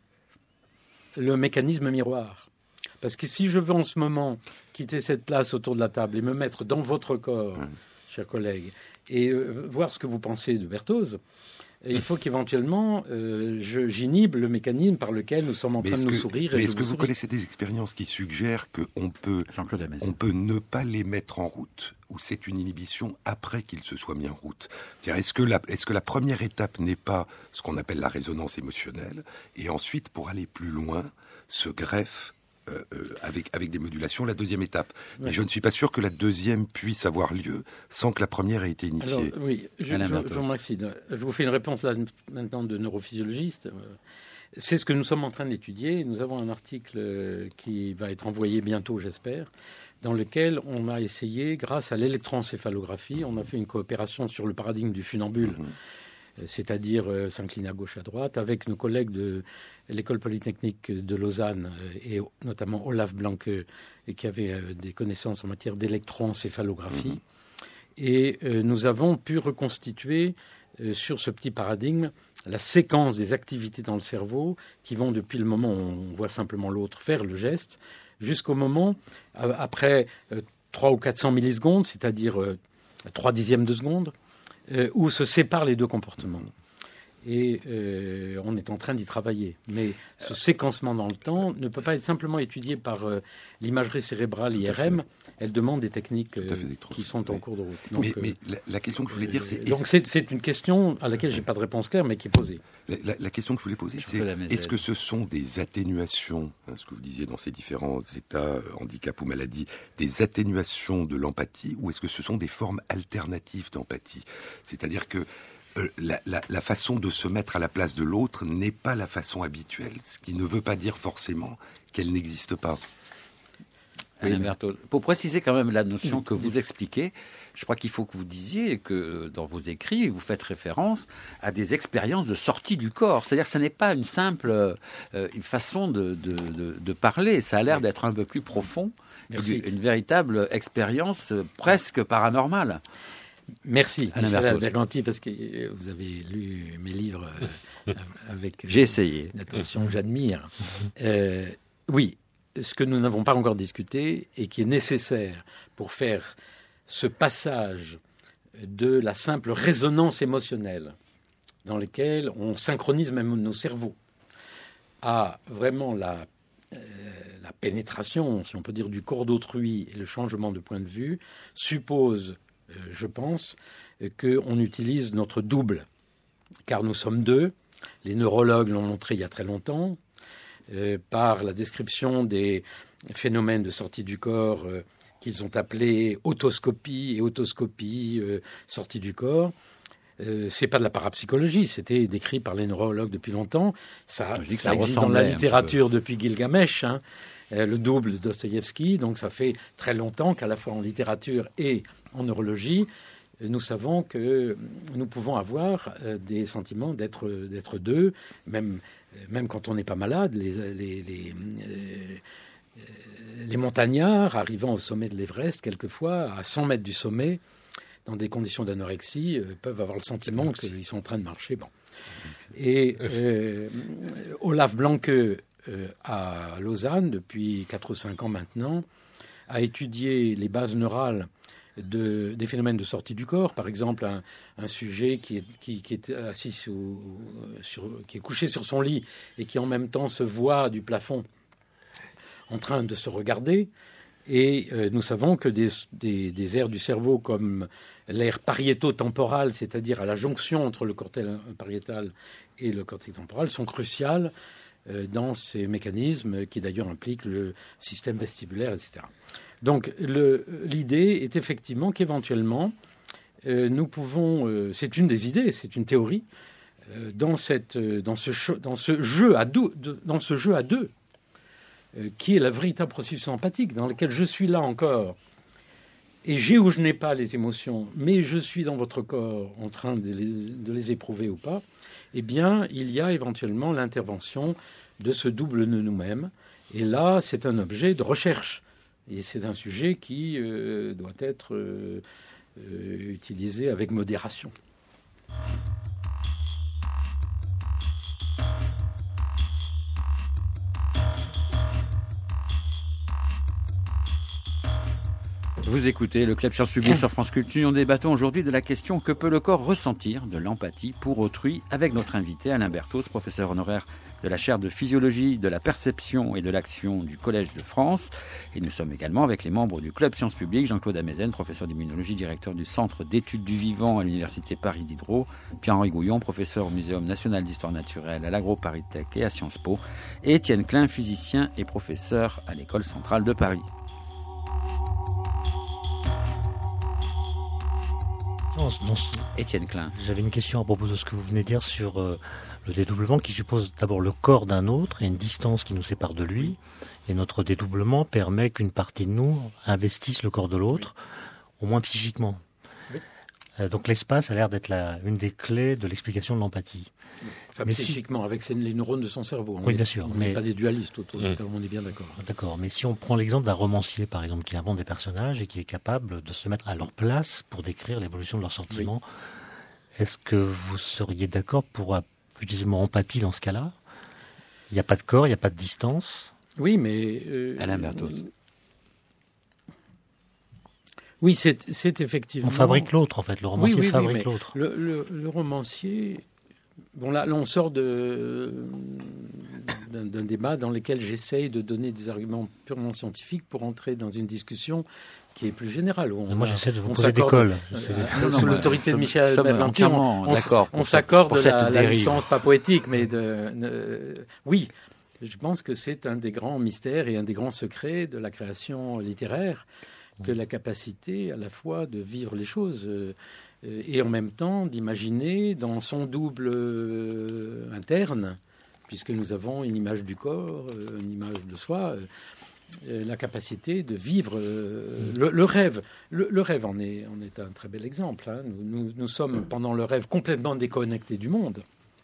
le mécanisme miroir. Parce que si je veux en ce moment quitter cette place autour de la table et me mettre dans votre corps, Ouais. chers collègues, et euh, voir ce que vous pensez de Berthoz, il faut qu'éventuellement euh, je, j'inhibe le mécanisme par lequel nous sommes en Mais train est-ce de nous que, sourire. Et mais je est-ce que vous souris. connaissez des expériences qui suggèrent qu'on peut, Jean-Claude Amezen. on peut ne pas les mettre en route ou c'est une inhibition après qu'ils se soient mis en route? C'est-à-dire, est-ce que la, est-ce que la première étape n'est pas ce qu'on appelle la résonance émotionnelle et ensuite, pour aller plus loin, se greffe euh, euh, avec, avec des modulations la deuxième étape? Mais Ouais. je ne suis pas sûr que la deuxième puisse avoir lieu sans que la première ait été initiée. Alors, oui, je, Alain je- Berthoz. je vous remercie. Je vous fais une réponse là maintenant de neurophysiologiste. Euh, C'est ce que nous sommes en train d'étudier. Nous avons un article euh, qui va être envoyé bientôt, j'espère, dans lequel on a essayé, grâce à l'électroencéphalographie, on a fait une coopération sur le paradigme du funambule, Mhm. euh, c'est-à-dire euh, s'incliner à gauche, à droite, avec nos collègues de l'école polytechnique de Lausanne euh, et notamment Olaf Blanke, et qui avait euh, des connaissances en matière d'électroencéphalographie. Mhm. Et euh, nous avons pu reconstituer euh, sur ce petit paradigme la séquence des activités dans le cerveau qui vont depuis le moment où on voit simplement l'autre faire le geste jusqu'au moment, euh, après euh, trois ou quatre cents millisecondes, c'est-à-dire euh, trois dixièmes de seconde, euh, où se séparent les deux comportements. Et euh, on est en train d'y travailler. Mais ce séquencement dans le temps ne peut pas être simplement étudié par euh, l'imagerie cérébrale I R M. Elle demande des techniques euh, Tout à fait, des qui sont en oui. cours de route. Donc, mais, euh, mais la, la question que je voulais dire, c'est... euh, donc c'est, c'est une question à laquelle je n'ai pas de réponse claire, mais qui est posée. La, la- la question que je voulais poser, Je c'est peux la mettre. est-ce que ce sont des atténuations, hein, ce que vous disiez dans ces différents états, euh, handicap ou maladie, des atténuations de l'empathie, ou est-ce que ce sont des formes alternatives d'empathie? C'est-à-dire que euh, la, la- la façon de se mettre à la place de l'autre n'est pas la façon habituelle, ce qui ne veut pas dire forcément qu'elle n'existe pas. Alain Berthoz. Pour préciser quand même la notion que vous expliquez, je crois qu'il faut que vous disiez que dans vos écrits, vous faites référence à des expériences de sortie du corps. C'est-à-dire que ce n'est pas une simple euh, une façon de, de, de, de parler. Ça a l'air d'être un peu plus profond. Merci. Une, une véritable expérience euh, presque paranormale. Merci, Alain Michel Berthoz. Berganti, parce que euh, vous avez lu mes livres euh, avec euh, J'ai essayé. une attention que j'admire. Euh, oui, ce que nous n'avons pas encore discuté et qui est nécessaire pour faire ce passage de la simple résonance émotionnelle dans laquelle on synchronise même nos cerveaux à vraiment la, euh, la pénétration, si on peut dire, du corps d'autrui et le changement de point de vue suppose, euh, je pense, euh, qu'on utilise notre double, car nous sommes deux. Les neurologues l'ont montré il y a très longtemps. Euh, par la description des phénomènes de sortie du corps euh, qu'ils ont appelés autoscopie et autoscopie, euh, sortie du corps. Euh, c'est pas de la parapsychologie, c'était décrit par les neurologues depuis longtemps. Ça, Je dis que ça ça existe dans ressemblait la un petit littérature depuis Gilgamesh, hein, euh, le double de Dostoïevski. Donc ça fait très longtemps qu'à la fois en littérature et en neurologie, nous savons que nous pouvons avoir euh, des sentiments d'être, d'être deux, même, même quand on n'est pas malade. Les, les, les, euh, les montagnards arrivant au sommet de l'Everest, quelquefois, à cent mètres du sommet, dans des conditions d'anorexie, euh, peuvent avoir le sentiment qu'ils sont en train de marcher. Bon. Et euh, Olaf Blanke, euh, à Lausanne, depuis quatre ou cinq ans maintenant, a étudié les bases neurales De, des phénomènes de sortie du corps, par exemple un, un sujet qui est, qui, qui est assis sous, sur, qui est couché sur son lit et qui en même temps se voit du plafond en train de se regarder, Et euh, nous savons que des, des, des aires du cerveau comme l'aire pariéto-temporale, c'est-à-dire à la jonction entre le cortex pariétal et le cortex temporal, sont cruciales euh, dans ces mécanismes qui d'ailleurs impliquent le système vestibulaire, et cetera. Donc le, l'idée est effectivement qu'éventuellement, euh, nous pouvons, euh, c'est une des idées, c'est une théorie, euh, dans, cette, euh, dans, ce, dans ce jeu à deux, de, dans ce jeu à deux, euh, qui est la véritable processus empathique, dans lequel je suis là encore, et j'ai ou je n'ai pas les émotions, mais je suis dans votre corps en train de les, de les éprouver ou pas, eh bien, il y a éventuellement l'intervention de ce double de nous-mêmes. Et là, c'est un objet de recherche. Et c'est un sujet qui euh, doit être euh, euh, utilisé avec modération. Vous écoutez le Club Sciences Publiques sur France Culture. Nous débattons aujourd'hui de la question: que peut le corps ressentir de l'empathie pour autrui, avec notre invité Alain Berthoz, professeur honoraire de la chaire de physiologie de la perception et de l'action du Collège de France. Et nous sommes également avec les membres du Club Sciences Publiques, Jean-Claude Amezen, professeur d'immunologie, directeur du Centre d'études du vivant à l'Université Paris Diderot, Pierre-Henri Gouillon, professeur au Muséum national d'histoire naturelle à l'Agro-Paris-Tech et à Sciences Po, et Étienne Klein, physicien et professeur à l'École centrale de Paris. Non, non, Étienne Klein. J'avais une question à propos de ce que vous venez de dire sur euh, le dédoublement qui suppose d'abord le corps d'un autre et une distance qui nous sépare de lui. Et notre dédoublement permet qu'une partie de nous investisse le corps de l'autre, oui. au moins psychiquement. Oui. Euh, donc l'espace a l'air d'être la, une des clés de l'explication de l'empathie. Enfin, mais psychiquement, si... avec ses, les neurones de son cerveau. Oui, est, bien sûr. On n'est mais... pas des dualistes autour de mmh. on est bien d'accord. D'accord, mais si on prend l'exemple d'un romancier, par exemple, qui invente des personnages et qui est capable de se mettre à leur place pour décrire l'évolution de leurs sentiments, oui. est-ce que vous seriez d'accord pour utiliser le mot empathie dans ce cas-là? Il n'y a pas de corps, il n'y a pas de distance. Oui, mais... Euh, Alain Berthoz. Euh, oui, c'est, c'est effectivement... On fabrique l'autre, en fait. Le romancier oui, oui, fabrique oui, l'autre. Le, le, le romancier... Bon, là, là, on sort de, d'un, d'un débat dans lequel j'essaye de donner des arguments purement scientifiques pour entrer dans une discussion qui est plus générale. Où on moi, a, j'essaie de vous on poser des cols. Euh, euh, sous l'autorité de Michel Mercanti, on, on, on s'accorde pour la, la licence, pas poétique, mais de, de, oui, je pense que c'est un des grands mystères et un des grands secrets de la création littéraire, que la capacité à la fois de vivre les choses euh, et en même temps d'imaginer dans son double euh, interne, puisque nous avons une image du corps, euh, une image de soi, euh, la capacité de vivre euh, le, le rêve. Le, le rêve en est, en est un très bel exemple. Hein. Nous, nous, nous sommes pendant le rêve complètement déconnectés du monde.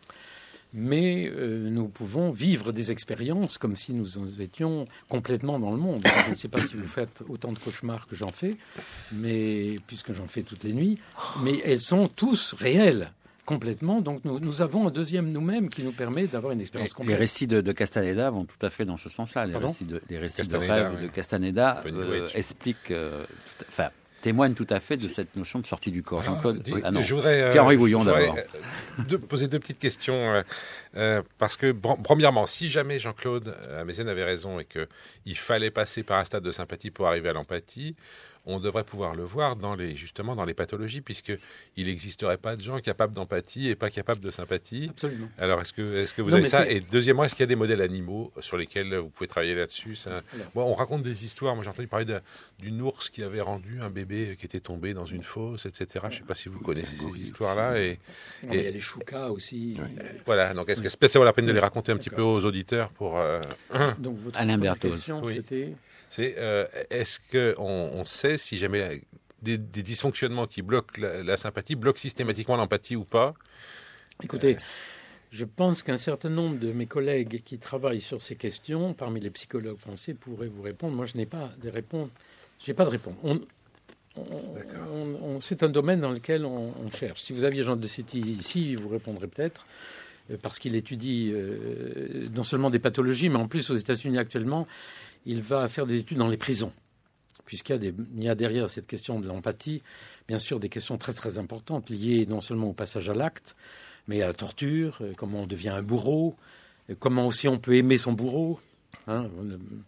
Mais euh, nous pouvons vivre des expériences comme si nous étions complètement dans le monde. Je ne sais pas si vous faites autant de cauchemars que j'en fais, mais puisque j'en fais toutes les nuits, mais elles sont tous réelles, complètement. Donc nous, nous avons un deuxième nous-mêmes qui nous permet d'avoir une expérience complète. Les récits de, de Castaneda vont tout à fait dans ce sens-là. Les Pardon récits de, les récits Castaneda, de rêve ouais. de Castaneda euh, expliquent... Euh, tout à, enfin, témoigne tout à fait de cette notion de sortie du corps. Jean-Claude, ah, ah non. Je voudrais, euh, Pierre-Henri Gouillon d'abord. Euh, de poser deux petites questions. Euh, euh, parce que, premièrement, si jamais Jean-Claude Amezen avait raison et qu'il fallait passer par un stade de sympathie pour arriver à l'empathie, on devrait pouvoir le voir dans les, justement dans les pathologies, puisqu'il n'existerait pas de gens capables d'empathie et pas capables de sympathie. Absolument. Alors, est-ce que, est-ce que vous non, avez ça c'est... Et deuxièmement, est-ce qu'il y a des modèles animaux sur lesquels vous pouvez travailler là-dessus? ça... bon, on raconte des histoires. Moi, j'ai entendu parler d'un, d'une ours qui avait rendu un bébé qui était tombé dans une fosse, et cetera. Je ne sais pas si vous connaissez ces oui, histoires-là. Et, non, et... il y a les choucas aussi. Oui. Voilà. Donc, est-ce que ça vaut la peine de les raconter un petit peu aux auditeurs pour euh... Donc, votre Alain Berthoz. question, oui. c'était... C'est, euh, est-ce qu'on on sait si jamais des, des dysfonctionnements qui bloquent la, la sympathie bloquent systématiquement l'empathie ou pas? Écoutez, euh... je pense qu'un certain nombre de mes collègues qui travaillent sur ces questions, parmi les psychologues français, pourraient vous répondre. Moi, je n'ai pas de réponse. J'ai pas de réponse. On, on, on, on, c'est un domaine dans lequel on, on cherche. Si vous aviez Jean de City ici, il vous répondrait peut-être, parce qu'il étudie euh, non seulement des pathologies, mais en plus aux États-Unis actuellement, il va faire des études dans les prisons, puisqu'il y a, des, il y a derrière cette question de l'empathie, bien sûr, des questions très très importantes liées non seulement au passage à l'acte, mais à la torture, comment on devient un bourreau, comment aussi on peut aimer son bourreau. Hein.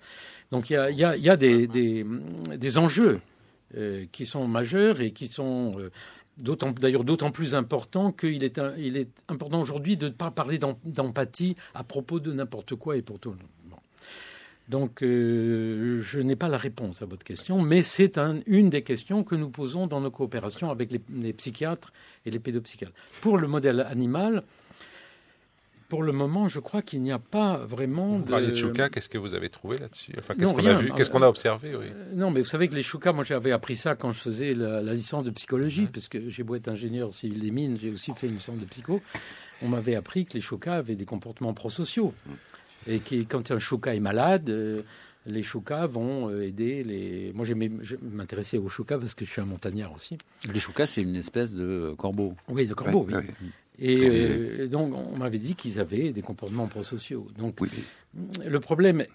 Donc il y a, il y a, il y a des, des, des enjeux euh, qui sont majeurs et qui sont euh, d'autant, d'ailleurs d'autant plus importants qu'il est, un, il est important aujourd'hui de ne pas parler d'em, d'empathie à propos de n'importe quoi et pour tout le monde. Bon. Donc euh, je n'ai pas la réponse à votre question, mais c'est un, une des questions que nous posons dans nos coopérations avec les, les psychiatres et les pédopsychiatres. Pour le modèle animal, pour le moment, je crois qu'il n'y a pas vraiment vous de... parliez de Chouka, qu'est-ce que vous avez trouvé là-dessus? Enfin, qu'est-ce Non, qu'on rien. a vu, qu'est-ce qu'on a observé, oui. Euh, non, mais vous savez que les Chouka, moi j'avais appris ça quand je faisais la, la licence de psychologie, Mmh. parce que j'ai beau être ingénieur civil des mines, j'ai aussi fait une licence de psycho. On m'avait appris que les Chouka avaient des comportements prosociaux. Et que quand un Chouka est malade, euh, les Chouka vont euh, aider les... Moi, j'aimais, je m'intéressais aux Chouka parce que je suis un montagnard aussi. Les choucas, c'est une espèce de corbeau. Oui, de corbeau, Ouais, oui. ouais. Et C'est euh, donc, on m'avait dit qu'ils avaient des comportements prosociaux. Donc, Oui. le problème,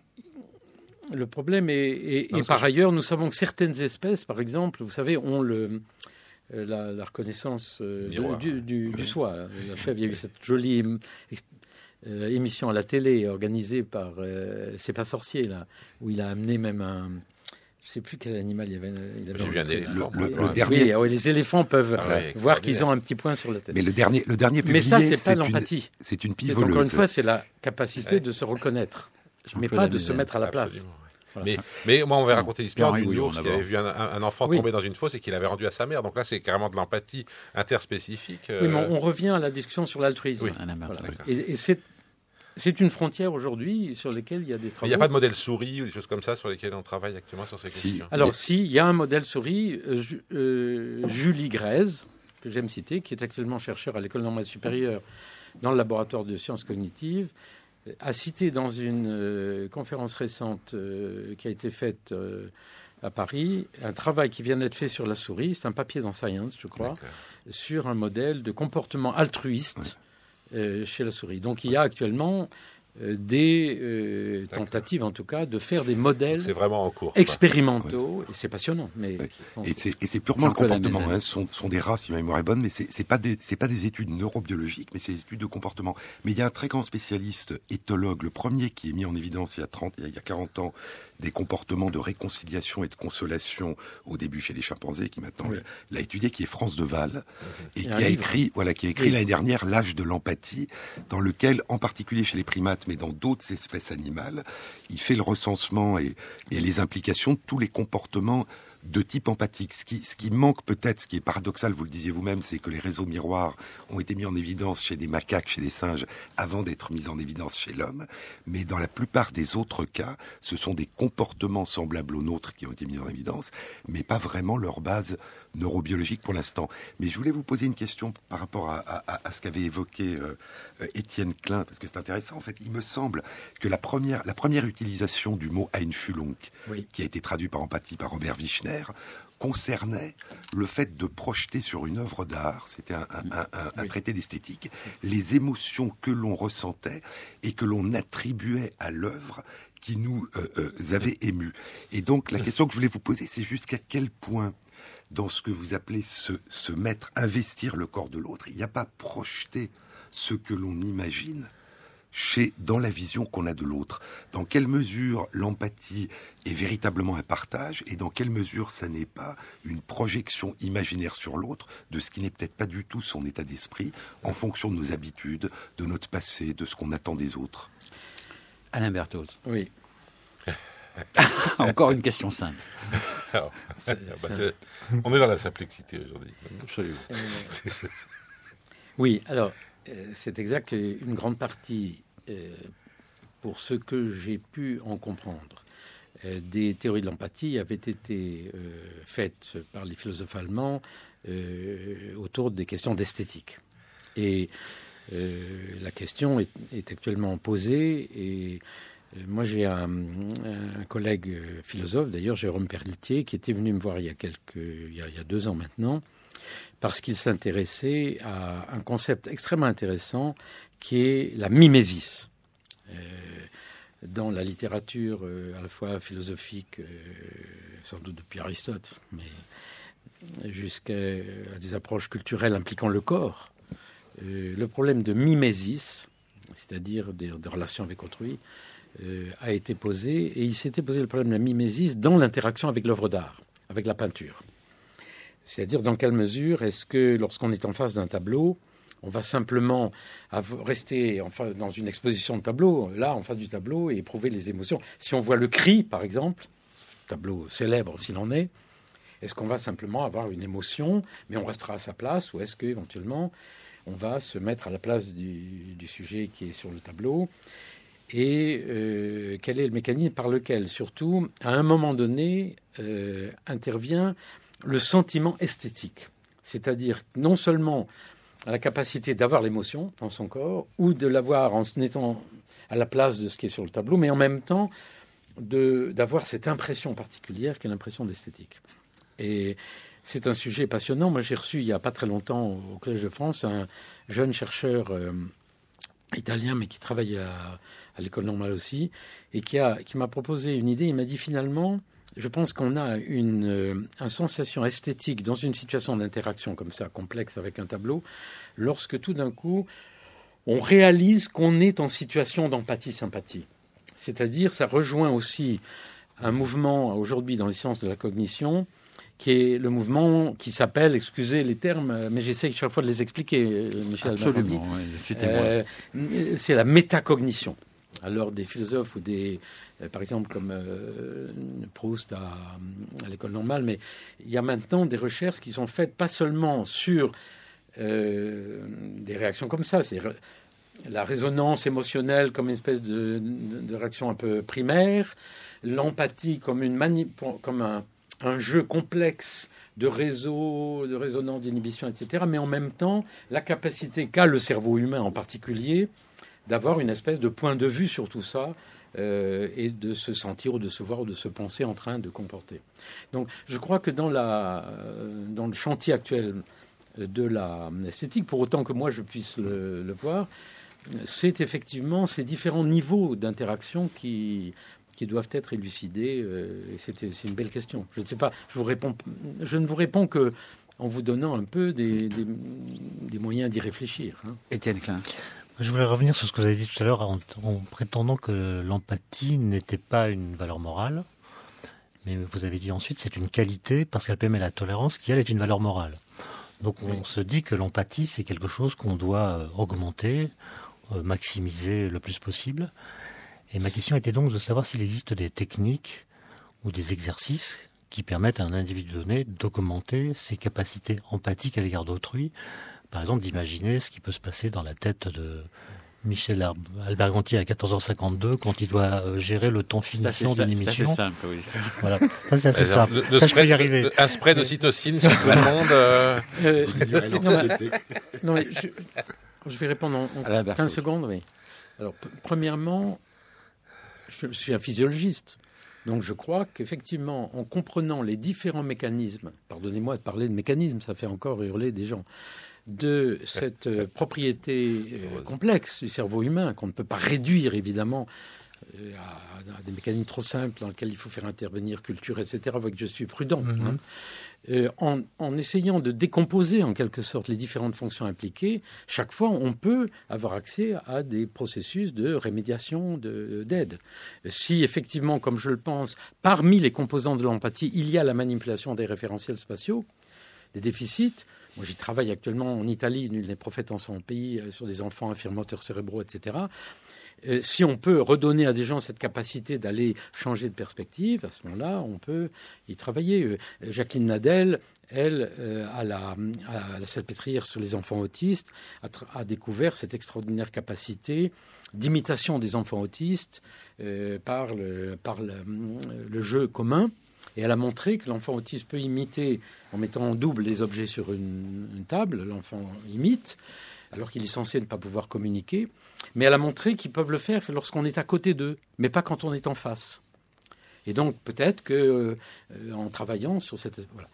le problème est, est- Non, et ça, par je- ailleurs, nous savons que certaines espèces, par exemple, vous savez, ont le, euh, la, la reconnaissance euh, de- Miroir. du, du- du soi. La chèvre, il y a eu cette jolie euh, ex- euh, émission à la télé organisée par euh, C'est pas sorcier, là, où il a amené même un... Je ne sais plus quel animal il y avait. Il avait J'ai vu un éléphant. le- moi, le dernier- Oui, oui, les éléphants peuvent Ah ouais, voir qu'ils ont un petit point sur la tête. Mais le dernier, le dernier Mais publié, ça, c'est pas une- l'empathie. C'est une C'est pile voleuse. encore une fois, c'est la capacité Ouais. de se reconnaître, mais Jean-Claude pas de se Amezen. mettre à la place. Absolument, ouais. Voilà. Mais, mais moi, on m'avait Non, raconté l'histoire Pierre d'une Rigouillon, ours qui d'abord. avait vu un, un- un enfant Oui. tomber dans une fosse et qu'il avait rendu à sa mère. Donc là, c'est carrément de l'empathie interspécifique. euh, Oui, mais on on revient à la discussion sur l'altruisme. Oui. Alain Bertrand. Voilà. D'accord. Et, et c'est, c'est une frontière aujourd'hui sur laquelle il y a des Mais travaux. il n'y a pas de modèle souris ou des choses comme ça sur lesquelles on travaille actuellement sur ces Si. questions. Alors, si, il y a un modèle souris, euh, Ju- euh, Julie Grèze, que j'aime citer, qui est actuellement chercheur à l'École normale supérieure dans le laboratoire de sciences cognitives, euh, a cité dans une euh, conférence récente euh, qui a été faite euh, à Paris un travail qui vient d'être fait sur la souris, c'est un papier dans Science, je crois, D'accord. sur un modèle de comportement altruiste euh, chez la souris. Donc il y a actuellement euh, des euh, D'accord. tentatives, en tout cas, de faire des modèles C'est vraiment en cours. quoi. expérimentaux, et c'est passionnant. Mais Ouais. sont- Et c'est, et c'est purement le Jean-Claude comportement. Amezen. Hein. Ce sont, sont des rats, si ma mémoire est bonne, mais c'est, c'est pas des, c'est pas des études neurobiologiques, mais c'est des études de comportement. Mais il y a un très grand spécialiste, éthologue, le premier qui est mis en évidence il y a trente, il y a quarante ans, des comportements de réconciliation et de consolation au début chez les chimpanzés, qui maintenant Oui. l'a étudié, qui est France de Waal, et Il y qui a a un livre. écrit, voilà, qui a écrit Oui. l'année dernière L'âge de l'empathie, dans lequel, en particulier chez les primates, mais dans d'autres espèces animales, il fait le recensement et, et les implications de tous les comportements de type empathique. Ce qui, ce qui manque peut-être, ce qui est paradoxal, vous le disiez vous-même, c'est que les réseaux miroirs ont été mis en évidence chez des macaques, chez des singes, avant d'être mis en évidence chez l'homme. Mais dans la plupart des autres cas, ce sont des comportements semblables aux nôtres qui ont été mis en évidence, mais pas vraiment leur base neurobiologique pour l'instant. Mais je voulais vous poser une question par rapport à, à- à ce qu'avait évoqué euh, euh, Étienne Klein, parce que c'est intéressant. En fait, il me semble que la première, la première utilisation du mot Einfühlung, Oui. qui a été traduit par empathie par Robert Wichner, concernait le fait de projeter sur une œuvre d'art, c'était un, un- un- un- un Oui. traité d'esthétique, les émotions que l'on ressentait et que l'on attribuait à l'œuvre qui nous euh, euh, avait émus. Et donc la question que je voulais vous poser, c'est jusqu'à quel point, dans ce que vous appelez se, se mettre, investir le corps de l'autre, il n'y a pas projeter ce que l'on imagine chez, dans la vision qu'on a de l'autre. Dans quelle mesure l'empathie est véritablement un partage et dans quelle mesure ça n'est pas une projection imaginaire sur l'autre de ce qui n'est peut-être pas du tout son état d'esprit en fonction de nos habitudes, de notre passé, de ce qu'on attend des autres. Alain Berthoz. Oui. Encore une question simple. Alors, C'est- bah, c'est- c'est- on est dans la simplicité aujourd'hui. Absolument. Euh, oui, alors, euh, c'est exact qu'une grande partie, euh, pour ce que j'ai pu en comprendre, euh, des théories de l'empathie avaient été euh, faites par les philosophes allemands euh, autour des questions d'esthétique. Et euh, la question est, est actuellement posée et euh, moi, j'ai un, un collègue euh, philosophe, d'ailleurs, Jérôme Perlitier, qui était venu me voir il y a, quelques, il y a, il y a deux ans maintenant, parce qu'il s'intéressait à un concept extrêmement intéressant qui est la mimésis. Euh, dans la littérature euh, à la fois philosophique, euh, sans doute depuis Aristote, mais jusqu'à à des approches culturelles impliquant le corps, euh, le problème de mimésis, c'est-à-dire des, des relations avec autrui, euh, a été posé, et il s'était posé le problème de la mimésis dans l'interaction avec l'œuvre d'art, avec la peinture. C'est-à-dire dans quelle mesure est-ce que lorsqu'on est en face d'un tableau, on va simplement rester enfin, dans une exposition de tableau, là, en face du tableau, et éprouver les émotions. Si on voit le cri, par exemple, tableau célèbre s'il en est, est-ce qu'on va simplement avoir une émotion, mais on restera à sa place, ou est-ce qu'éventuellement, on va se mettre à la place du, du sujet qui est sur le tableau? Et euh, quel est le mécanisme par lequel, surtout, à un moment donné, euh, intervient le sentiment esthétique, c'est-à-dire non seulement la capacité d'avoir l'émotion dans son corps ou de l'avoir en se mettant à la place de ce qui est sur le tableau, mais en même temps de, d'avoir cette impression particulière qui est l'impression d'esthétique. Et c'est un sujet passionnant. Moi, j'ai reçu il n'y a pas très longtemps au Collège de France un jeune chercheur euh, italien, mais qui travaille à, à l'École normale aussi, et qui, a, qui m'a proposé une idée. Il m'a dit finalement... Je pense qu'on a une, euh, une sensation esthétique dans une situation d'interaction comme ça, complexe avec un tableau, lorsque tout d'un coup, on réalise qu'on est en situation d'empathie-sympathie. C'est-à-dire, ça rejoint aussi un mouvement aujourd'hui dans les sciences de la cognition, qui est le mouvement qui s'appelle, excusez les termes, mais j'essaie chaque fois de les expliquer, Michel Alberganti. Absolument, oui, citez-moi. Euh, c'est la métacognition. Alors des philosophes ou des, euh, par exemple comme euh, Proust à, à l'École normale, mais il y a maintenant des recherches qui sont faites pas seulement sur euh, des réactions comme ça, c'est la résonance émotionnelle comme une espèce de, de, de réaction un peu primaire, l'empathie comme, une mani- comme un, un jeu complexe de réseau, de résonance, d'inhibition, et cetera, mais en même temps la capacité qu'a le cerveau humain en particulier d'avoir une espèce de point de vue sur tout ça euh, et de se sentir ou de se voir ou de se penser en train de comporter. Donc je crois que dans, la, euh, dans le chantier actuel de l'esthétique, pour autant que moi je puisse le, le voir, c'est effectivement ces différents niveaux d'interaction qui, qui doivent être élucidés. Euh, et c'était, c'est une belle question. Je ne sais pas, je, vous réponds, je ne vous réponds que en vous donnant un peu des, des, des moyens d'y réfléchir. Hein. Étienne Klein. Je voulais revenir sur ce que vous avez dit tout à l'heure en, en prétendant que l'empathie n'était pas une valeur morale, mais vous avez dit ensuite c'est une qualité parce qu'elle permet la tolérance qui, elle, est une valeur morale. Donc on oui. se dit que l'empathie, c'est quelque chose qu'on doit augmenter, euh, maximiser le plus possible. Et ma question était donc de savoir s'il existe des techniques ou des exercices qui permettent à un individu donné d'augmenter ses capacités empathiques à l'égard d'autrui. Par exemple, d'imaginer ce qui peut se passer dans la tête de Michel Alberganti à quatorze heures cinquante-deux quand il doit gérer le temps finition d'une émission. C'est assez simple, oui. Voilà, ça c'est assez simple. Le, le ça, spray, je peux y arriver. Le, un spray d'ocytocine sur tout le monde. Euh... Euh, non, mais, non, mais je, je vais répondre en, en quinze secondes. Oui. Alors, p- premièrement, je suis un physiologiste. Donc je crois qu'effectivement, en comprenant les différents mécanismes, pardonnez-moi de parler de mécanismes, ça fait encore hurler des gens, de cette euh, propriété euh, complexe du cerveau humain, qu'on ne peut pas réduire évidemment euh, à, à des mécanismes trop simples dans lesquels il faut faire intervenir culture, et cetera, avec que je suis prudent, mm-hmm. hein, euh, en, en essayant de décomposer en quelque sorte les différentes fonctions impliquées, chaque fois on peut avoir accès à des processus de rémédiation, de, d'aide. Si effectivement, comme je le pense, parmi les composants de l'empathie, il y a la manipulation des référentiels spatiaux, des déficits. Moi, j'y travaille actuellement en Italie, nul n'est prophète en son pays, euh, sur des enfants infirmes moteurs cérébraux, et cetera. Euh, si on peut redonner à des gens cette capacité d'aller changer de perspective, à ce moment-là, on peut y travailler. Euh, Jacqueline Nadel, elle, euh, à, la, à la Salpêtrière sur les enfants autistes, a, tra- a découvert cette extraordinaire capacité d'imitation des enfants autistes euh, par, le, par le, le jeu commun. Et elle a montré que l'enfant autiste peut imiter en mettant en double les objets sur une, une table. L'enfant imite, alors qu'il est censé ne pas pouvoir communiquer. Mais elle a montré qu'ils peuvent le faire lorsqu'on est à côté d'eux, mais pas quand on est en face. Et donc, peut-être qu'en euh, travaillant sur cette... Voilà.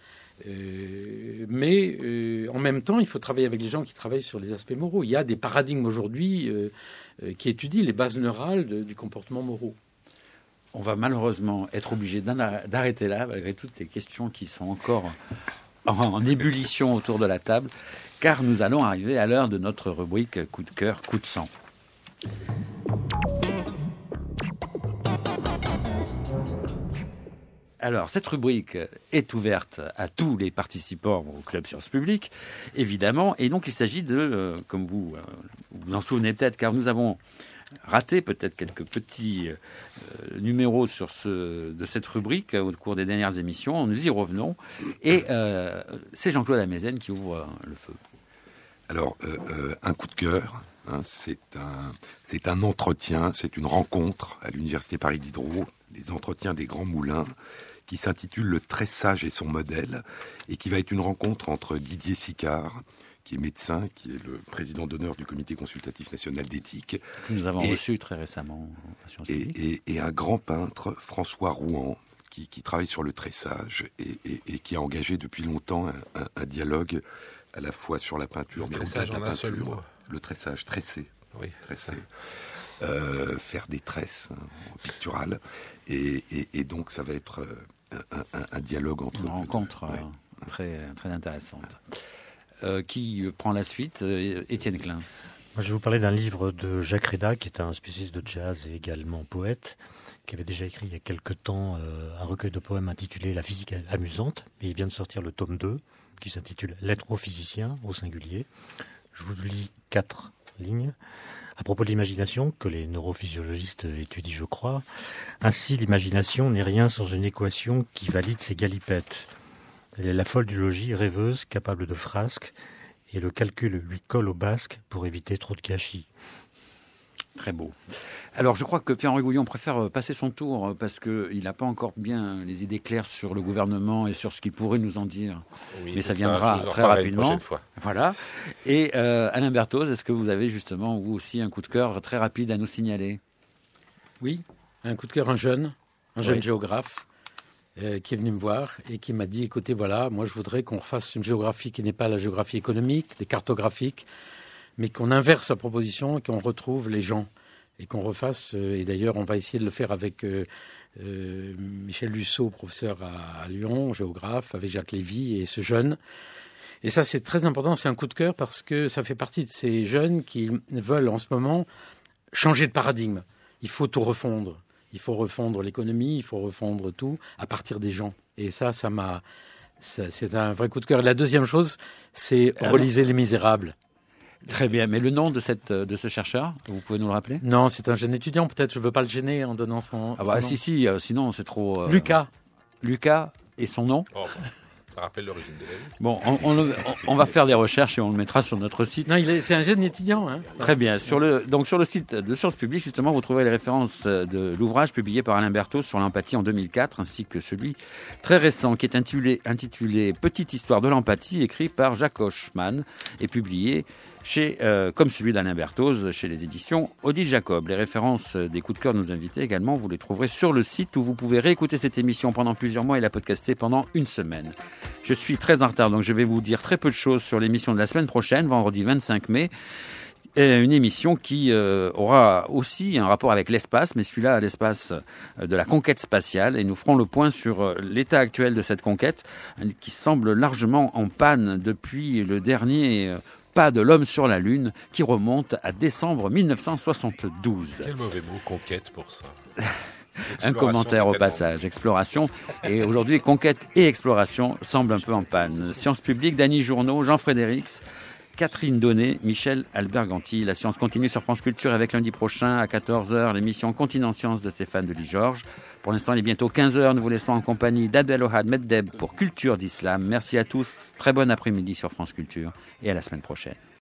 Euh, mais euh, en même temps, il faut travailler avec les gens qui travaillent sur les aspects moraux. Il y a des paradigmes aujourd'hui euh, euh, qui étudient les bases neurales de, du comportement moraux. On va malheureusement être obligé d'arrêter là, malgré toutes les questions qui sont encore en ébullition autour de la table, car nous allons arriver à l'heure de notre rubrique Coup de cœur, coup de sang. Alors, cette rubrique est ouverte à tous les participants au Club Sciences Publiques, évidemment. Et donc, il s'agit de, euh, comme vous euh, vous en souvenez peut-être, car nous avons raté peut-être quelques petits euh, numéros sur ce, de cette rubrique au cours des dernières émissions. Nous y revenons. Et euh, c'est Jean-Claude Amezen qui ouvre euh, le feu. Alors, euh, euh, un coup de cœur, hein, c'est un, c'est un entretien, c'est une rencontre à l'Université Paris Diderot, les entretiens des grands moulins, qui s'intitule « Le tressage et son modèle » et qui va être une rencontre entre Didier Sicard, qui est médecin, qui est le président d'honneur du Comité consultatif national d'éthique. Que nous avons et, reçu très récemment à Sciences Publiques. Et, et, et un grand peintre, François Rouen, qui, qui travaille sur le tressage et, et, et qui a engagé depuis longtemps un, un, un dialogue à la fois sur la peinture, le mais au-delà de la en un seul mot. peinture. Le tressage, tresser. Oui, tresser. Euh, faire des tresses hein, picturales. Et, et, et donc, ça va être un, un, un dialogue entre Une eux. rencontre Ouais. euh, très, très intéressante. Euh, qui prend la suite euh, Étienne Klein. Moi, je vais vous parler d'un livre de Jacques Réda, qui est un spécialiste de jazz et également poète, qui avait déjà écrit il y a quelque temps euh, un recueil de poèmes intitulé « La physique amusante ». Et il vient de sortir le tome deux, qui s'intitule « Lettres aux physiciens » au singulier. Je vous lis quatre lignes. À propos de l'imagination, que les neurophysiologistes étudient, je crois, ainsi l'imagination n'est rien sans une équation qui valide ses galipettes. Elle est la folle du logis, rêveuse, capable de frasques, et le calcul lui colle au basque pour éviter trop de gâchis. Très beau. Alors, je crois que Pierre-Henri Gouillon préfère passer son tour parce qu'il n'a pas encore bien les idées claires sur le gouvernement et sur ce qu'il pourrait nous en dire. Oui, Mais ça c'est viendra je vous en très reparlerai une rapidement. prochaine fois. Voilà. Et euh, Alain Berthoz, est-ce que vous avez justement, vous aussi, un coup de cœur très rapide à nous signaler? Oui, un coup de cœur, un jeune, un jeune Oui. géographe euh, qui est venu me voir et qui m'a dit, écoutez, voilà, moi je voudrais qu'on refasse une géographie qui n'est pas la géographie économique, des cartographiques, mais qu'on inverse la proposition et qu'on retrouve les gens. Et qu'on refasse, euh, et d'ailleurs on va essayer de le faire avec euh, euh, Michel Lusseau, professeur à, à Lyon, géographe, avec Jacques Lévy et ce jeune. Et ça c'est très important, c'est un coup de cœur parce que ça fait partie de ces jeunes qui veulent en ce moment changer de paradigme. Il faut tout refondre. Il faut refondre l'économie, il faut refondre tout à partir des gens. Et ça, ça m'a, ça, c'est un vrai coup de cœur. Et la deuxième chose, c'est Alors, relisez Les Misérables. Très bien. Mais le nom de, cette, de ce chercheur, vous pouvez nous le rappeler? Non, c'est un jeune étudiant. Peut-être je ne veux pas le gêner en donnant son. Ah bah son si, si, euh, sinon c'est trop... nom. euh, Lucas. Lucas et son nom? Oh, ça rappelle l'origine de la vie. Bon, on, on, le- on va faire des recherches et on le mettra sur notre site. Non, il est, c'est un jeune étudiant. Hein. Très bien. Sur le, donc sur le site de Sciences Publiques, justement, vous trouverez les références de l'ouvrage publié par Alain Berthoz sur l'empathie en deux mille quatre, ainsi que celui très récent qui est intitulé, intitulé Petite histoire de l'empathie, écrit par Jacques Hochman et publié chez, euh, comme celui d'Alain Berthoz, chez les éditions Odile Jacob. Les références des coups de cœur de nos invités également, vous les trouverez sur le site où vous pouvez réécouter cette émission pendant plusieurs mois et la podcaster pendant une semaine. Je suis très en retard, donc je vais vous dire très peu de choses sur l'émission de la semaine prochaine, vendredi vingt-cinq mai. Et une émission qui euh, aura aussi un rapport avec l'espace, mais celui-là, l'espace euh, de la conquête spatiale. Et nous ferons le point sur euh, l'état actuel de cette conquête, euh, qui semble largement en panne depuis le dernier euh, pas de l'homme sur la Lune, qui remonte à décembre mille neuf cent soixante-douze. Quel mauvais mot, conquête, pour ça. Un commentaire au passage, exploration. Et aujourd'hui, conquête et exploration semblent un peu en panne. Sciences publiques, Dany Journeau, Jean Frédérix, Catherine Donnet, Michel Albert-Ganti. La science continue sur France Culture avec lundi prochain à quatorze heures l'émission Continent Science de Stéphane Delis-Georges. Pour l'instant, il est bientôt quinze heures. Nous vous laissons en compagnie d'Abdelohad Meddeb pour Culture d'Islam. Merci à tous. Très bon après-midi sur France Culture et à la semaine prochaine.